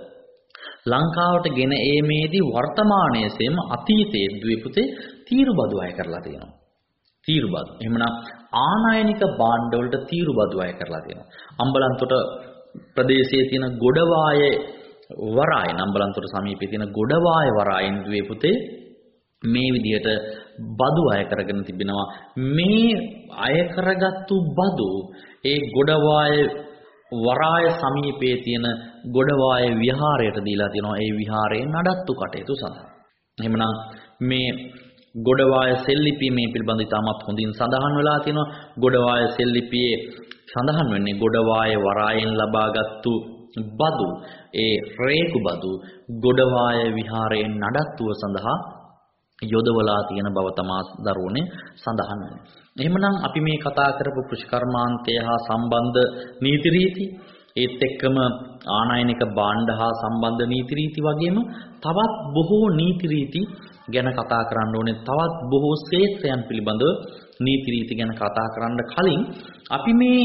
ලංකාවට ගෙන ඒමේදී වර්තමානයේ සෙම අතීතයේ දුවේ පුතේ තීරු බදු අය කරලා තියෙනවා. තීරු බදු. එහෙමනම් ආනයනික භාණ්ඩ වලට තීරු බදු අය කරලා තියෙනවා. අම්බලන්තොට ප්‍රදේශයේ තියෙන ගොඩවායේ වරායන අම්බලන්තොට සමීපයේ තියෙන ගොඩවාය වරායන් දුවේ පුතේ මේ විදිහට බදු අය කරගෙන තිබෙනවා. මේ අය කරගත්තු බදු ඒ ගොඩවාය වරාය සමීපයේ තියෙන ගොඩවාය විහාරයට දීලා තියෙනවා. ඒ විහාරයේ නඩත්තු කටයුතු සඳහා. එහෙමනම් මේ ගොඩවාය සෙල්ලිපිය මේ පිළිබඳව ඉතාමත් හොඳින් සඳහන් වෙලා තියෙනවා. ගොඩවාය සෙල්ලිපියේ සඳහන් වෙන්නේ ගොඩවාය වරායෙන් ලබාගත්තු බදු ඒ රේකු බදු ගොඩවාය විහාරයේ නඩත්තුව සඳහා යොදවලා තියෙන බව තමා දරුවනේ සඳහන් වෙන්නේ. එහෙමනම් අපි මේ කතා කරපු කෘෂි කර්මාන්තය හා සම්බන්ධ නීති රීති ඒත් එක්කම ආනයනික භාණ්ඩ හා සම්බන්ධ නීති රීති වගේම තවත් බොහෝ නීති රීති ගැන කතා කරන්න ඕනේ. තවත් බොහෝ ක්ෂේත්‍රයන් පිළිබඳව නීති රීති ගැන කතා කරන්න කලින් අපි මේ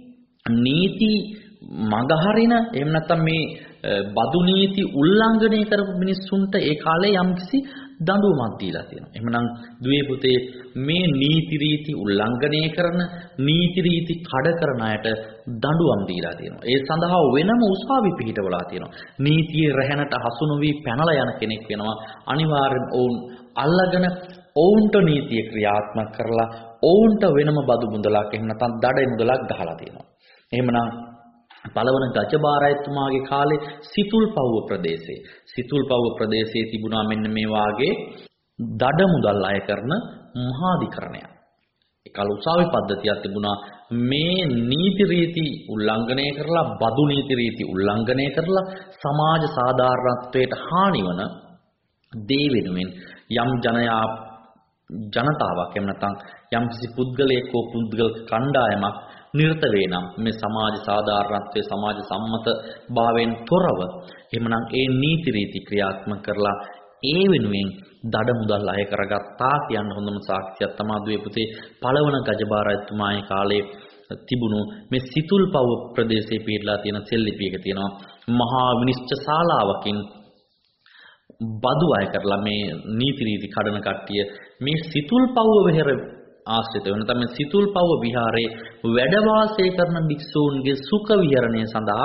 නීති මගහරින එහෙම නැත්නම් මේ බදු නීති උල්ලංඝනය කරපු මිනිස්සුන්ට ඒ කාලේ යම්කිසි දඬුවමක් දීලා තියෙනවා. එහෙමනම් දුවේ පුතේ මේ නීති රීති උල්ලංඝනය කරන නීති රීති කඩ කරන අයට දඬුවම් දීලා තියෙනවා. ඒ සඳහා වෙනම උසාවි පිහිටවලා තියෙනවා. නීතියේ රැහැනට හසු නොවි පැනලා යන කෙනෙක් වෙනවා. අනිවාර්යෙන් ඔවුන් අල්ලගෙන ඔවුන්ට නීතිය ක්‍රියාත්මක කරලා ඔවුන්ට වෙනම බදු මුදලක් එහෙම නැත්නම් දඩ මුදලක් ගහලා තියෙනවා. එහෙමනම් පළවන ගජබාරයතුමාගේ කාලේ සිතුල්පව්ව ප්‍රදේශයේ සිතුල්පව්ව ප්‍රදේශයේ තිබුණා මෙන්න මේ වාගේ දඩ මුදල් අය කරන මහාධිකරණයක්. ඒ කාල උසාවි පද්ධතියක් තිබුණා. මේ නීති රීති උල්ලංඝනය කරලා බදු නීති රීති උල්ලංඝනය කරලා සමාජ සාධාරණත්වයට හානි වන දේ වෙනුවෙන් යම් ජනයා ජනතාවක් එහෙම නැත්නම් යම් කිසි පුද්ගලයෙක් හෝ පුද්ගල කණ්ඩායමක් නිරත වේ නම් මේ සමාජ සාධාරණත්වයේ සමාජ සම්මත භාවයෙන් තොරව එහෙමනම් ඒ නීති රීති ක්‍රියාත්මක කරලා ඒ වෙනුවෙන් දඩ මුදල් අය කරගත්තා කියන හොඳම සාක්ෂියක් තමයි දුවේ පුතේ පළවන ගජබාරයතුමාගේ කාලේ තිබුණු මේ සිතුල්පව්ව ප්‍රදේශයේ පිටලා තියෙන සෙල්ලිපියක තියෙනවා මහා විනිශ්චය ශාලාවකින් බදු අය කරලා මේ නීති රීති කඩන කට්ටිය මේ සිතුල්පව්ව වෙහෙර ආශ්‍රිත වෙන තමයි සිතුල්පව්ව විහාරයේ වැඩ වාසය කරන භික්ෂූන්ගේ සුඛ විහරණය සඳහා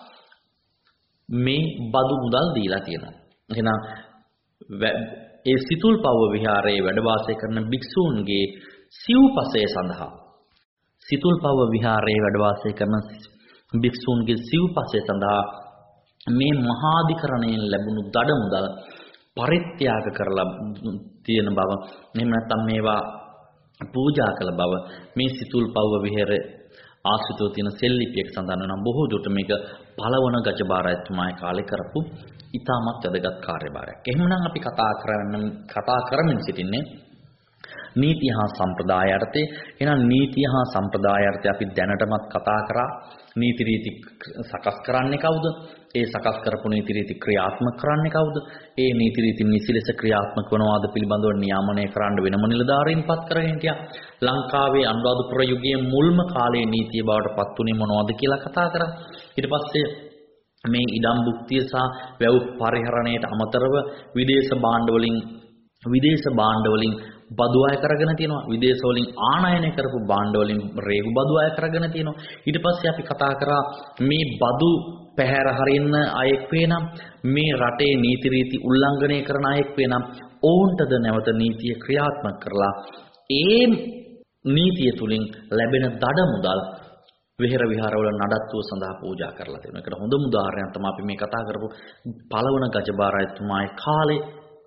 මේ බදු මුදල් දීලා තියෙනවා. එහෙනම් ඒ සිතුල්පව්ව විහාරයේ වැඩ වාසය කරන භික්ෂූන්ගේ සිව්පසය සඳහා සිතුල්පව්ව විහාරයේ වැඩ වාසය කරන භික්ෂූන්ගේ සිව්පසය සඳහා මේ මහාධිකරණයෙන් ලැබුණු දඩ මුදල් පරිත්‍යාග කරලා තියෙන බව එහෙම නැත්නම් මේවා පූජා කළ බව මේ සිතුල්පව්ව විහෙර ආශ්‍රිතව තියෙන සෙල්ලිපියක සඳහන් වෙනවා. බොහෝ දුරට මේක පළවන ගජබාරයතුමාගේ කාලේ කරපු ඉතාමත් වැදගත් කාර්යභාරයක්. එහෙමනම් අපි කතා කරන්න කතා කරමින් සිටින්නේ නීති හා සම්ප්‍රදාය යටතේ. එහෙනම් නීති හා සම්ප්‍රදාය යටතේ අපි දැනටමත් කතා කරා නීති රීති සකස් කරන්නේ කවුද? ඒ සකස් කරපු නීති රීති ක්‍රියාත්මක කරන්නේ කවුද? ඒ නීති රීති නිසිලෙස ක්‍රියාත්මක වනවාද පිළිබඳව නියාමනය කරන්න වෙනම නිලධාරීන්පත් කරගෙන හිටියා. ලංකාවේ අනුරාධපුර යුගයේ මුල්ම කාලයේ නීතිය බවට පත් වුණේ මොනවද කියලා කතා කරා. ඊට පස්සේ මේ ඉඩම් භුක්තිය සහ වැව් පරිහරණයට අමතරව විදේශ භාණ්ඩ වලින් විදේශ භාණ්ඩ වලින් බදු අය කරගෙන තියෙනවා. විදේශ වලින් ආනයනය කරපු භාණ්ඩ වලින් රේගු බදු අය කරගෙන තියෙනවා. ඊට පස්සේ අපි කතා කරා මේ බදු පැහැර හරින්න අයෙක් වෙනම් මේ රටේ නීති රීති උල්ලංඝනය කරන අයෙක් වෙනම් ඕන්ටද නැවත නීතිය ක්‍රියාත්මක කරලා ඒ නීතිය තුලින් ලැබෙන දඩ මුදල් විහෙර විහාරවල නඩත්තුව සඳහා පූජා කරලා තියෙනවා. ඒකට හොඳම උදාහරණයක් තමයි අපි මේ කතා කරපු පළවන ගජබාරයතුමාගේ කාලේ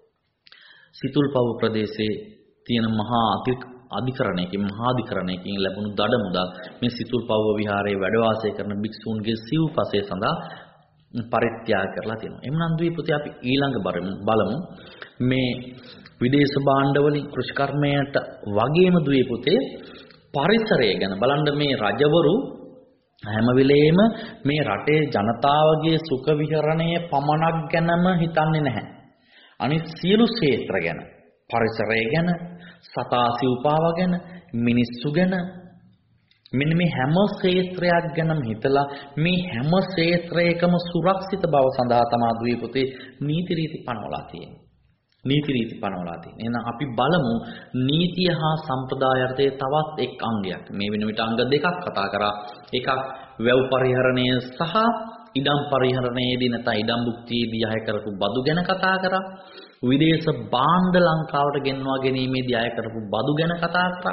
සිතුල්පව්ව ප්‍රදේශයේ තියෙන මහා අධිකරණයකින් මහා අධිකරණයකින් ලැබුණු දඩ මුදල් මේ සිතුල්පව්ව විහාරයේ වැඩ වාසය කරන භික්ෂූන්ගේ සිව්පසය සඳහා පරිත්‍යාග කරලා තියෙනවා. එම්නම් ද්වීපතේ අපි ඊළඟ බලමු මේ විදේශ භාණ්ඩ වලින් කෘෂිකර්මයට වගේම ද්වීපතේ පරිසරය ගැන බලන්න මේ රජවරු හැම වෙලේම මේ රටේ ජනතාවගේ සුඛ විහරණය පමණක් ගැනම හිතන්නේ නැහැ. අනිත් සියලු ක්ෂේත්‍ර ගැන, පරිසරය ගැන, සතා සිව්පාව ගැන, මිනිස්සු ගැන මෙන්න මේ හැම ක්ෂේත්‍රයක් ගැනම හිතලා මේ හැම ක්ෂේත්‍රයකම සුරක්ෂිත බව සඳහා තමයි ද්වීපතේ නීති රීති පනවලා තියෙන්නේ. නීති රීති පනවලා තියෙන්නේ. එහෙනම් අපි බලමු නීතිය හා සම්ප්‍රදාය අර්ථයේ තවත් එක් අංගයක්. මේ වෙන විට අංග දෙකක් කතා කරා. එකක් වැව් පරිහරණය සහ ඉඩම් පරිහරණයේදී නැත්නම් ඉඩම් භුක්තියේදී අය කරපු බදු ගැන කතා කරා. විදේශ භාණ්ඩ ලංකාවට ගෙන්වා ගැනීමේදී අය කරපු බදු ගැන කතා කරා.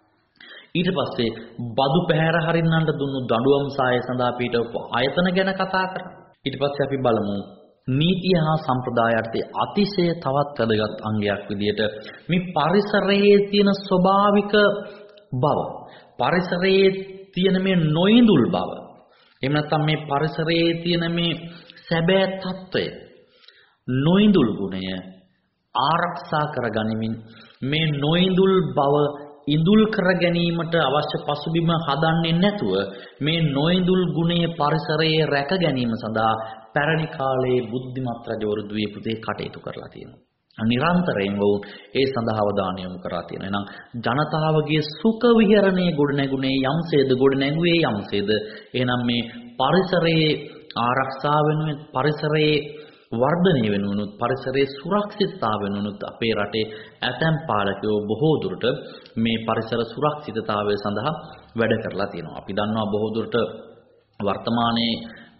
ඊට පස්සේ බදු පැහැර හරින්නන්ට දුන්නු දඬුවම් සාය සඳහා පිටවපු ආයතන ගැන කතා කරා. ඊට පස්සේ අපි බලමු නීතිය හා සම්ප්‍රදාය අර්ථයේ අතිශය තවත් වැදගත් අංගයක් විදිහට මේ පරිසරයේ තියෙන ස්වභාවික බව, පරිසරයේ තියෙන මේ නොඉඳුල් බව, එහෙම නැත්නම් මේ පරිසරයේ තියෙන මේ සැබෑ తত্ত্বය, නොඉඳුල් ගුණය ආරක්ෂා කරගනිමින් මේ නොඉඳුල් බව ඉඳුල් කර ගැනීමට අවශ්‍ය පසුබිම හදන්නේ නැතුව මේ නොඉඳුල් ගුණයේ පරිසරයේ රැක ගැනීම සඳහා පැරණි කාලයේ බුද්ධිමත් රජවරු ද්වීපතේ කටයුතු කරලා තියෙනවා. නිරන්තරයෙන් වුන් ඒ සඳහා අවධානය යොමු කරලා තියෙනවා. එහෙනම් ජනතාවගේ සුඛ විහරණයේ ගොඩනැගුණේ යම්සේද ගොඩනැගුවේ යම්සේද එහෙනම් මේ පරිසරයේ ආරක්ෂාව වෙනුවෙන් පරිසරයේ වර්ධනය වෙනුවෙනුත් පරිසරයේ සුරක්ෂිතතාව වෙනුවෙනුත් අපේ රටේ ඇතැම් පාලකයෝ බොහෝ දුරට මේ පරිසර සුරක්ෂිතතාවය සඳහා වැඩ කරලා තියෙනවා. අපි දන්නවා බොහෝ දුරට වර්තමානයේ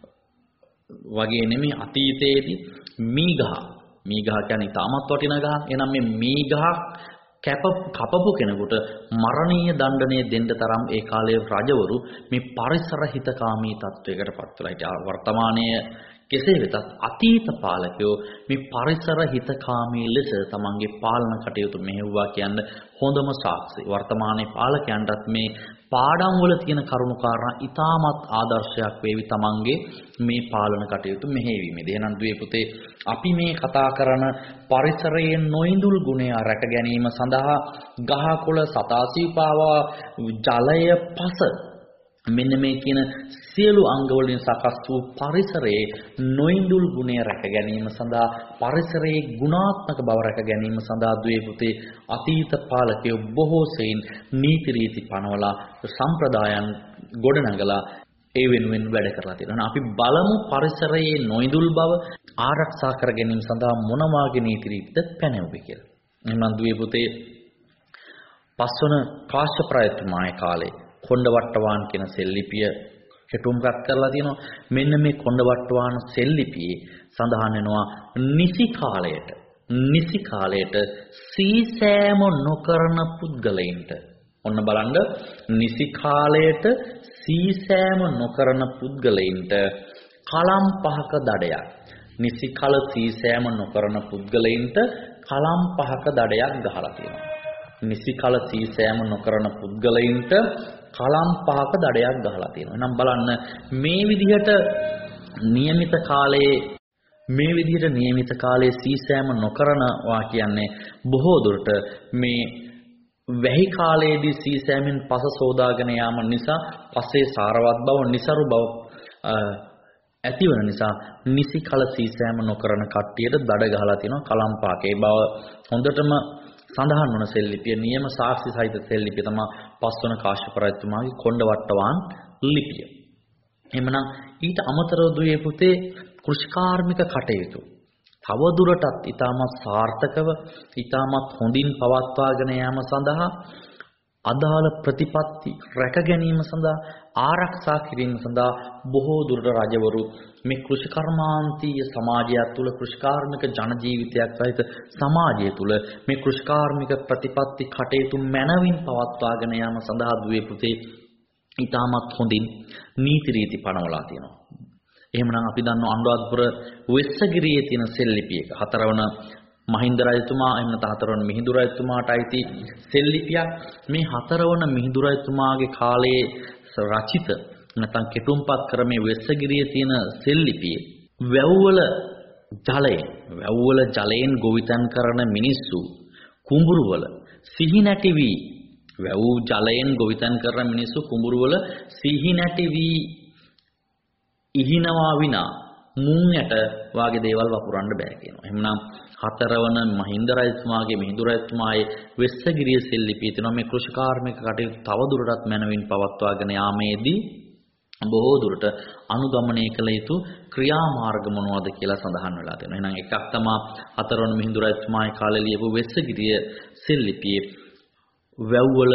වගේ නෙමෙයි අතීතයේදී මීගහ මීගහ කියන්නේ තාමත් වටින ගහ. එහෙනම් මේ මීගහ කැප කපපු කෙනෙකුට මරණීය දඬණය දෙන්න තරම් ඒ කාලයේ රජවරු මේ පරිසර හිතකාමී තත්වයකට පත් වෙලා හිටියා. වර්තමානයේ කෙසේ වෙතත් අතීත පාලකයෝ මේ පරිසර හිතකාමී ලෙස තමන්ගේ පාලන කටයුතු මෙහෙව්වා කියන්න හොඳම සාක්ෂි. වර්තමානයේ පාලකයන්ටත් මේ පාඩම් වල තියෙන කරුණු කාරණා ඉතාමත් ආදර්ශයක් වේවි තමන්ගේ මේ පාලන කටයුතු මෙහෙයවීමේදී. එහෙනම් ද්වීපතේ අපි මේ කතා කරන පරිසරයේ නොඉඳුල් ගුණය රැක ගැනීම සඳහා ගහකොළ සතාසීපාවා ජලය පස මෙන්න මේ කියන සියලු අංග වලින් සකස් වූ පරිසරයේ නොඉඳුල් ගුණය රැක ගැනීම සඳහා පරිසරයේ ගුණාත්මක බව රැක ගැනීම සඳහා ද්වීපතේ අතීත පාලකයෝ බොහෝ සෙයින් නීති රීති පනවලා සම්ප්‍රදායන් ගොඩනගලා ඒ වෙනුවෙන් වැඩ කරලා තියෙනවා. අපි බලමු පරිසරයේ නොඉඳුල් බව ආරක්ෂා කර ගැනීම සඳහා මොන වාගේ නීති රීතිද පැනෙවුවේ කියලා. එහෙනම් ද්වීපතේ පස්වන කාශ්‍යප රජතුමාගේ කාලේ කොණ්ඩවට්ටවාන් කියන සෙල්ලිපිය කෙටුම්පත් කරලා තියෙනවා. මෙන්න මේ කොණ්ඩවට්ටවාන සෙල්ලිපියේ සඳහන් වෙනවා නිසි කාලයට නිසි කාලයට සීසෑම නොකරන පුද්ගලයින්ට. ඔන්න බලන්න නිසි කාලයට සීසෑම නොකරන පුද්ගලයින්ට කලම් පහක දඩයක්. නිසි කල සීසෑම නොකරන පුද්ගලයින්ට කලම් පහක දඩයක් ගහලා තියෙනවා. නිසි කල සීසෑම නොකරන පුද්ගලයින්ට කලම් පහක දඩයක් ගහලා තියෙනවා. එහෙනම් බලන්න මේ විදිහට નિયમિત කාලයේ මේ විදිහට નિયમિત කාලයේ සීසෑම නොකරනවා කියන්නේ බොහෝ දුරට මේ වැහි කාලයේදී සීසෑමෙන් පස සෝදාගෙන යාම නිසා පසේ සාරවත් බව નિසරු බව ඇතිවන නිසා නිසි කල සීසෑම නොකරන කට්ටියට දඩ ගහලා තියෙනවා කලම් පහක. ඒ බව හොඳටම සඳහන් වන සෙල්ලිපිය නියම සාක්ෂි සහිත සෙල්ලිපිය තමයි පස්වන කාශ්‍යප රජතුමාගේ කොණ්ඩවට්ටවාන් ලිපිය. එහෙමනම් ඊට අමතරව ද්වීපතේ කෘෂිකාර්මික කටයුතු තව දුරටත් ඊටමත් සාර්ථකව ඊටමත් හොඳින් පවත්වාගෙන යාම සඳහා අදාළ ප්‍රතිපත්ති රැක ගැනීම සඳහා ආරක්ෂා කිරීම සඳහා බොහෝ දුරට රජවරු මේ කෘෂිකර්මාන්තීය සමාජය තුළ කෘෂිකාර්මික ජන ජීවිතයක් සහිත සමාජය තුළ මේ කෘෂිකාර්මික ප්‍රතිපත්ති කටයුතු මනවින් පවත්වාගෙන යාම සඳහා දුවේ පුතේ ඊටමත් හොඳින් නීති රීති පනවලා තියෙනවා. එහෙමනම් අපි දන්නවා අනුරාධපුර වෙස්සගිරියේ තියෙන සෙල්ලිපියක හතරවන මහින්ද රජතුමා එහෙම නැත්නම් හතරවන මිහිඳු රජතුමාට අයිති සෙල්ලිපියක්. මේ හතරවන මිහිඳු රජතුමාගේ කාලයේ රචිත නැත්නම් කෙටුම්පත් කර මේ වෙස්සගිරියේ තියෙන සෙල්ලිපියේ වැව්වල ජලයෙන් වැව්වල ජලයෙන් ගොවිතැන් කරන මිනිස්සු කුඹුරුවල සිහි නැටි වී වැව් ජලයෙන් ගොවිතැන් කරන මිනිස්සු කුඹුරුවල සිහි නැටි වී ඉහිනවා විනා මුං ඇට වාගේ දේවල් වපුරන්න බෑ කියනවා. එහෙනම් හතරවන මහින්ද රජතුමාගේ මිහිඳු රජතුමාගේ වෙස්සගිරිය සෙල්ලිපියේ තියෙනවා මේ කෘෂිකාර්මික කටයුතු තවදුරටත් මනවින් පවත්වාගෙන යාමේදී බොහෝ දුරට අනුගමනය කළ යුතු ක්‍රියාමාර්ග මොනවද කියලා සඳහන් වෙලා තියෙනවා. එහෙනම් එකක් තමයි හතරවන මිහිඳු රජතුමාගේ කාලේ ලියපු වෙස්සගිරිය සෙල්ලිපියේ වැව්වල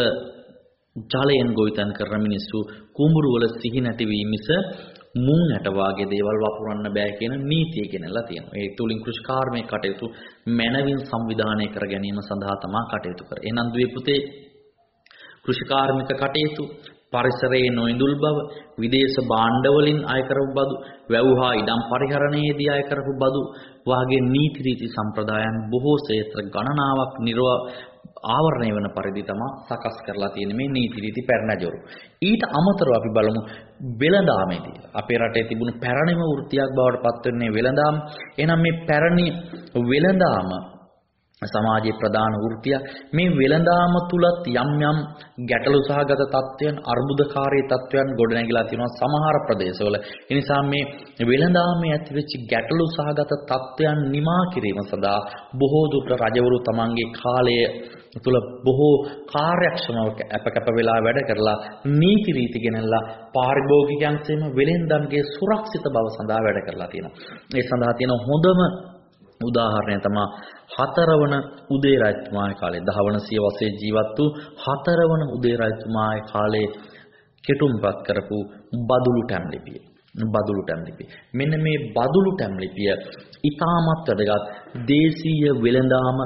ජලයෙන් ගොවිතැන් කරන මිනිස්සු කුඹුරු වල සිහි නැටි වී මිස මුං ඇට වාගේ දේවල් වපුරන්න බෑ කියන නීතිය ගෙනලා තියෙනවා. ඒ තුලින් කෘෂිකාර්මික කටයුතු මනවින් සංවිධානය කර ගැනීම සඳහා තමයි කටයුතු කරන්නේ. එහෙනම් දුවේ පුතේ කෘෂිකාර්මික කටයුතු පරිසරයේ නොඉඳුල් බව, විදේශ භාණ්ඩ වලින් අය කරපු බදු, වැව් හා ඉඩම් පරිහරණයේදී අය කරපු බදු වාගේ නීති රීති සම්ප්‍රදායන් බොහෝ ක්ෂේත්‍ර ගණනාවක් නිර්ව ආවරණය වෙන පරිදි තමයි සකස් කරලා තියෙන මේ නීති රීති පැරණජොරු. ඊට අමතරව අපි බලමු වෙළඳාමේදී අපේ රටේ තිබුණු පැරණිම වෘත්තියක් බවට පත් වෙන්නේ වෙළඳාම. එහෙනම් මේ පැරණි වෙළඳාම සමාජයේ ප්‍රධාන වෘත්තිය. මේ වෙළඳාම තුලත් යම් යම් ගැටලු සහගත තත්ත්වයන්, අර්බුදකාරී තත්ත්වයන් ගොඩනැගිලා තියෙනවා සමහර ප්‍රදේශවල. ඒ නිසා මේ වෙළඳාමේ ඇතිවෙච්ච ගැටලු සහගත තත්ත්වයන් නිමා කිරීම සඳහා බොහෝ දුරට රජවරු තමන්ගේ කාලය තුල බොහෝ කාර්යක්ෂමව අපකප වෙලා වැඩ කරලා නීති රීති ගෙනල්ලා පාරිභෝගිකයන් සෙම වෙළෙන්දන්ගේ සුරක්ෂිත බව සඳහා වැඩ කරලා තියෙනවා. ඒ සඳහා තියෙන හොඳම උදාහරණය තමයි හතරවන උදේ රජතුමාගේ කාලේ දහවන සියවසේ ජීවත් වූ හතරවන උදේ රජතුමාගේ කාලේ කෙටුම්පත් කරපු බදුලු ටැම් ලිපිය. බදුලු ටැම් ලිපිය. මෙන්න මේ බදුලු ටැම් ලිපිය ඉතාමත් වැදගත් දේශීය වෙළඳාම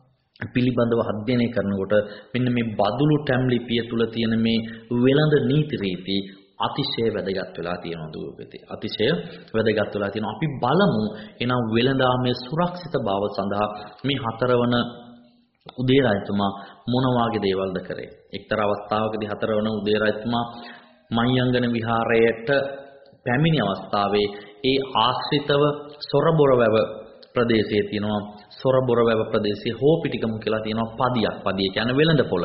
පිළිබඳව අධ්‍යයනය කරනකොට මෙන්න මේ බදුලු ටැම් ලිපිය තුල තියෙන මේ වෙළඳ නීති රීති අතිශය වැදගත් වෙලා තියෙනවා දුවපෙතේ. අතිශය වැදගත් වෙලා තියෙනවා. අපි බලමු එනම් වෙළඳාමේ සුරක්ෂිත බව සඳහා මේ හතරවන උදේ රජතුමා මොන වාගේ දේවල්ද කරේ. එක්තරා අවස්ථාවකදී හතරවන උදේ රජතුමා මහියංගන විහාරයට පැමිණි අවස්ථාවේ ඒ ආශ්‍රිතව සොරබොරවැව ප්‍රදේශයේ තියෙනවා සොරබොරවැව ප්‍රදේශයේ හෝපිටිගම කියලා තියෙනවා පදියක්. පදිය කියන්නේ වෙළඳ පොළ.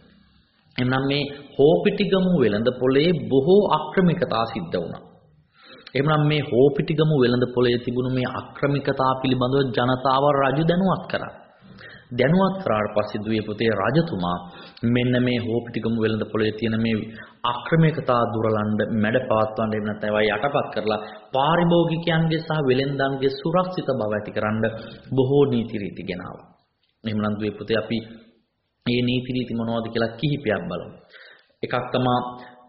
එම්නම් මේ හෝපිටිගමු වෙළඳ පොලේ බොහෝ අක්‍රමිකතා සිද්ධ වුණා. එම්නම් මේ හෝපිටිගමු වෙළඳ පොලේ තිබුණු මේ අක්‍රමිකතා පිළිබඳව ජනතාව රජු දැනුවත් කරා. දැනුවත් කරාට පස්සේ දුවේ පුතේ රජතුමා මෙන්න මේ හෝපිටිගමු වෙළඳ පොලේ තියෙන මේ අක්‍රමිකතා දුරලන්න මැඩ පවත්වන්න එහෙම නැත්නම් ඒවා යටපත් කරලා පාරිභෝගිකයන්ගේ සහ වෙළෙන්දන්ගේ සුරක්ෂිත බව ඇතිකරන්න බොහෝ නීති රීති ගෙනාවා. එහෙමනම් දුවේ පුතේ අපි මේ නීති රීති මොනවද කියලා කිහිපයක් බලමු. එකක් තමයි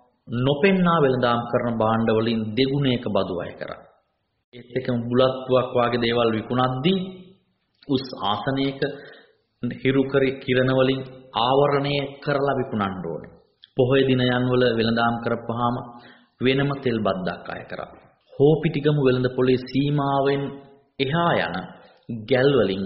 නොපෙන්නා වෙළඳාම් කරන භාණ්ඩ වලින් දෙගුණයක බදු අය කරා. ඒත් එකම බුලත්තුවක් වාගේ දේවල් විකුණද්දී උස් ආසනයක හිරු කිරණ වලින් ආවරණය කරලා විකුණන්න ඕනේ. පොහොය දිනයන් වල වෙළඳාම් කරපුවාම වෙනම තෙල් බද්දක් අය කරා. හෝපිටිගමු වෙළඳ පොලේ සීමාවෙන් එහා යන ගැල් වලින්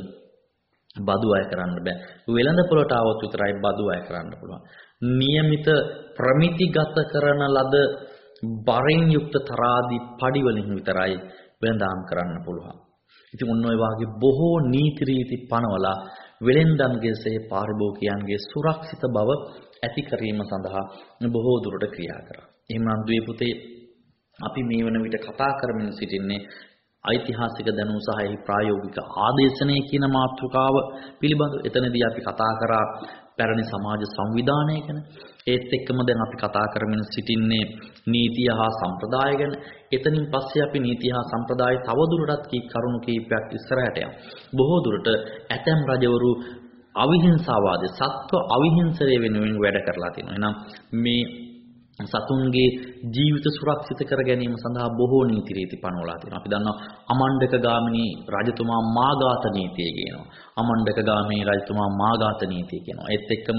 බදු අය කරන්න බෑ. වෙළඳ පොළට આવොත් විතරයි බදු අය කරන්න පුළුවන්. નિયમિત ප්‍රමිතිගත කරන ලද බරින් යුක්ත තරාදී පඩි වලින් විතරයි වෙළඳාම් කරන්න පුළුවන්. ඉතින් ඔන්න ඔය වාගේ බොහෝ නීති රීති පනවලා වෙළෙන්දන්ගේ සේ පාරිභෝගිකයන්ගේ සුරක්ෂිත බව ඇති කිරීම සඳහා බොහෝ දුරට ක්‍රියා කරා. එහෙමනම් දුවේ පුතේ අපි මේ වන විට කතා කරමින් සිටින්නේ ඓතිහාසික දැනුම සහ එහි ප්‍රායෝගික ආදේශනය කියන මාතෘකාව පිළිබඳව එතනදී අපි කතා කරා පැරණි සමාජ සංවිධානය ගැන. ඒත් එක්කම දැන් අපි කතා කරමින් සිටින්නේ නීතිය හා සම්ප්‍රදාය ගැන. එතනින් පස්සේ අපි නීතිය හා සම්ප්‍රදාය තවදුරටත් කී කරුණු කීපයක් ඉස්සරහට යමු. බොහෝ දුරට ඇතැම් රජවරු අවිහිංසාවාදී සත්ව අවිහිංසනය වෙනුවෙන් වැඩ කරලා තිනවා. එහෙනම් මේ සතුන්ගේ ජීවිත සුරක්ෂිත කර ගැනීම සඳහා බොහෝ නීති රීති පනවලා තියෙනවා. අපි දන්නවා අමණ්ඩක ගාමිණී රජතුමා මාඝාත නීතිය කියනවා. අමණ්ඩක ගාමිණී රජතුමා මාඝාත නීතිය කියනවා. ඒත් එක්කම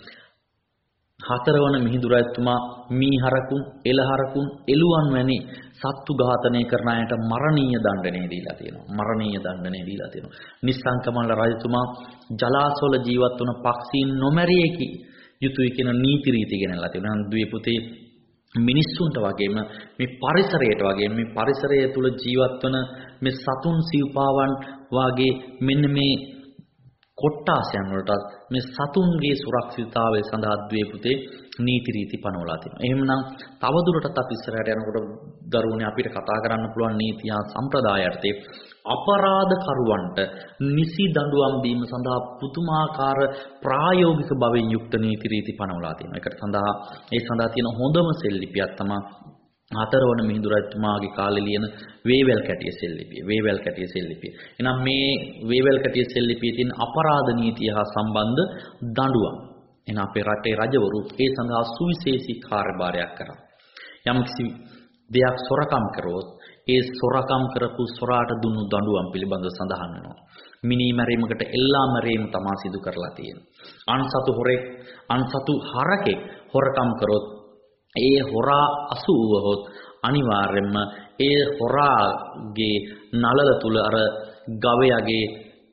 හතරවන මිහිඳු රජතුමා මීහරකුන්, එළහරකුන්, එළුවන් වැනි සත්තු ඝාතනය කරන අයට මරණීය දඬුවම් දීලා තියෙනවා. මරණීය දඬුවම් දීලා තියෙනවා. නිස්සංකමල්ල රජතුමා ජලාශවල ජීවත් වන පක්ෂීන් නොමැරියකි යුතුය කියන නීති රීති ගෙනල්ලා තියෙනවා. දුවේ පුතේ මිනිස්සුන්ට වගේම මේ පරිසරයට වගේම මේ පරිසරය තුල ජීවත් වන මේ සතුන් සිව්පාවන් වාගේ මෙන්න මේ කොට්ටාසයන් වලට මේ සතුන්ගේ සුරක්ෂිතතාවය සඳහා දුවේ පුතේ නීති රීති පනවලා තියෙනවා. එහෙමනම් තවදුරටත් අපි ඉස්සරහට යනකොට දරුවනේ අපිට කතා කරන්න පුළුවන් නීති හා සම්ප්‍රදාය යටතේ අපරාධකරුවන්ට නිසි දඬුවම් දීම සඳහා පුදුමාකාර ප්‍රායෝගික බවෙන් යුක්ත නීති රීති පනවලා තියෙනවා. ඒකට සඳහා ඒ සඳහා තියෙන හොඳම සෙල්ලිපියක් තමයි හතරවන මිහිඳු රජතුමාගේ කාලේ ලියන වේවැල් කැටිය සෙල්ලිපිය. වේවැල් කැටිය සෙල්ලිපිය. එහෙනම් මේ වේවැල් කැටිය සෙල්ලිපියේ තියෙන අපරාධ නීතිය හා සම්බන්ධ දඬුවම්. එහෙනම් අපේ රටේ රජවරු ඒ සඳහා සුවිශේෂී කාර්යභාරයක් කරා. යම්කිසි දෙයක් සොරකම් කරොත් ඒ සොරකම් කරපු සොරාට දුන්නු දඬුවම් පිළිබඳව සඳහන් වෙනවා. මිනී මැරීමකට එල්ලා මැරීම තමයි සිදු කරලා තියෙන්නේ. අන්සතු හොරෙක් අන්සතු හරකෙක් හොරකම් කරොත් ඒ හොරා අසු වුවහොත් අනිවාර්යයෙන්ම ඒ හොරාගේ නළල තුල අර ගවයාගේ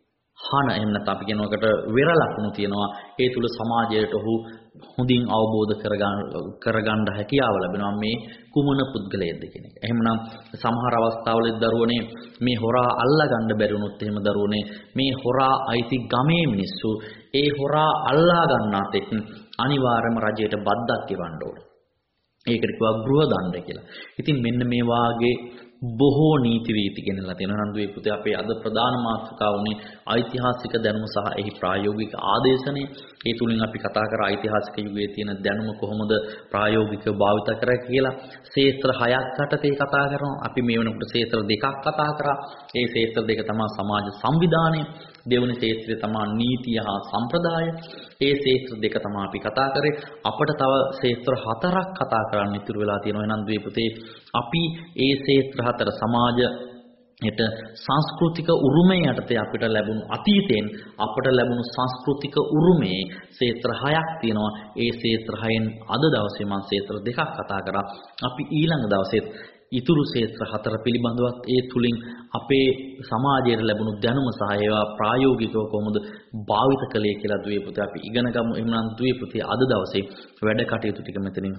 හන එහෙම නැත්නම් අපි කියනකට වෙර ලකුණු තියෙනවා. ඒ තුල සමාජයට ඔහු හොඳින් අවබෝධ කරගන්න කරගන්න හැකියාව ලැබෙනවා මේ කුමන පුද්ගලයෙක්ද කියන එක. එහෙමනම් සමහර අවස්ථාවලදී දරුවනේ මේ හොරා අල්ලා ගන්න බැරි වුණොත් එහෙම දරුවනේ මේ හොරා අයිති ගමේ මිනිස්සු ඒ හොරා අල්ලා ගන්නාත් එක් අනිවාර්යයෙන්ම රජයට බද්දක් ගෙවන්න ඕනේ. ඒකට කිව්වා ගෘහ දණ්ඩ කියලා. ඉතින් මෙන්න මේ වාගේ බොහෝ නීති රීති ගෙනලා තියෙනවා. නන්දුවේ පුතේ අපේ අද ප්‍රධාන මාතෘකාව උනේ ඓතිහාසික දැනුම සහ එහි ප්‍රායෝගික ආදේශනය. ඒ තුලින් අපි කතා කර ඓතිහාසික යුගයේ තියෙන දැනුම කොහොමද ප්‍රායෝගිකව භාවිත කරා කියලා. ක්ෂේත්‍ර හයක් යටතේ කතා කරනවා. අපි මේ වෙනකොට ක්ෂේත්‍ර දෙකක් කතා කරා. ඒ ක්ෂේත්‍ර දෙක තමයි සමාජ සංවිධානය, දෙවෙනි ක්ෂේත්‍රය තමයි නීතිය හා සම්ප්‍රදාය. ඒ ක්ෂේත්‍ර දෙක තමයි අපි කතා කරේ. අපිට තව ක්ෂේත්‍ර හතරක් කතා කරන්න ඉතුරු වෙලා තියෙනවා. නන්දුවේ පුතේ අපි ඒ ක්ෂේත්‍ර හතර සමාජ එට සංස්කෘතික උරුමය යටතේ අපිට ලැබුණු අතීතයෙන් අපට ලැබුණු සංස්කෘතික උරුමයේ ක්ෂේත්‍ර හයක් තියෙනවා. ඒ ක්ෂේත්‍ර හයෙන් අද දවසේ මම ක්ෂේත්‍ර දෙකක් කතා කරා. අපි ඊළඟ දවසෙත් ඉතුරු ක්ෂේත්‍ර හතර පිළිබඳවත් ඒ තුලින් අපේ සමාජයට ලැබුණු දැනුම සහ ඒවා ප්‍රායෝගිකව කොහොමද භාවිත කළේ කියලා දුවේ පුතේ අපි ඉගෙන ගමු. එහෙනම් දුවේ පුතේ අද දවසේ වැඩ කටයුතු ටික මෙතනින්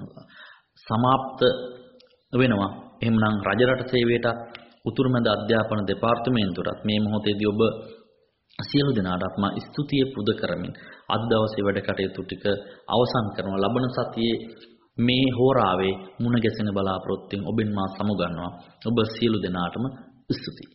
සමාප්ත වෙනවා. එහෙනම් රජරට සේවයට උතුරුමැද අධ්‍යාපන දෙපාර්තමේන්තුවටත් මේ මොහොතේදී ඔබ සියලු දෙනාටම ස්තුතිය පුද කරමින් අද දවසේ වැඩ කටයුතු ටික අවසන් කරනවා. ලබන සතියේ මේ හෝරාවේ මුණ ගැසෙන බලාපොරොත්තුෙන් ඔබෙන් මා සමුගන්නවා. ඔබ සියලු දෙනාටම ස්තුතියි.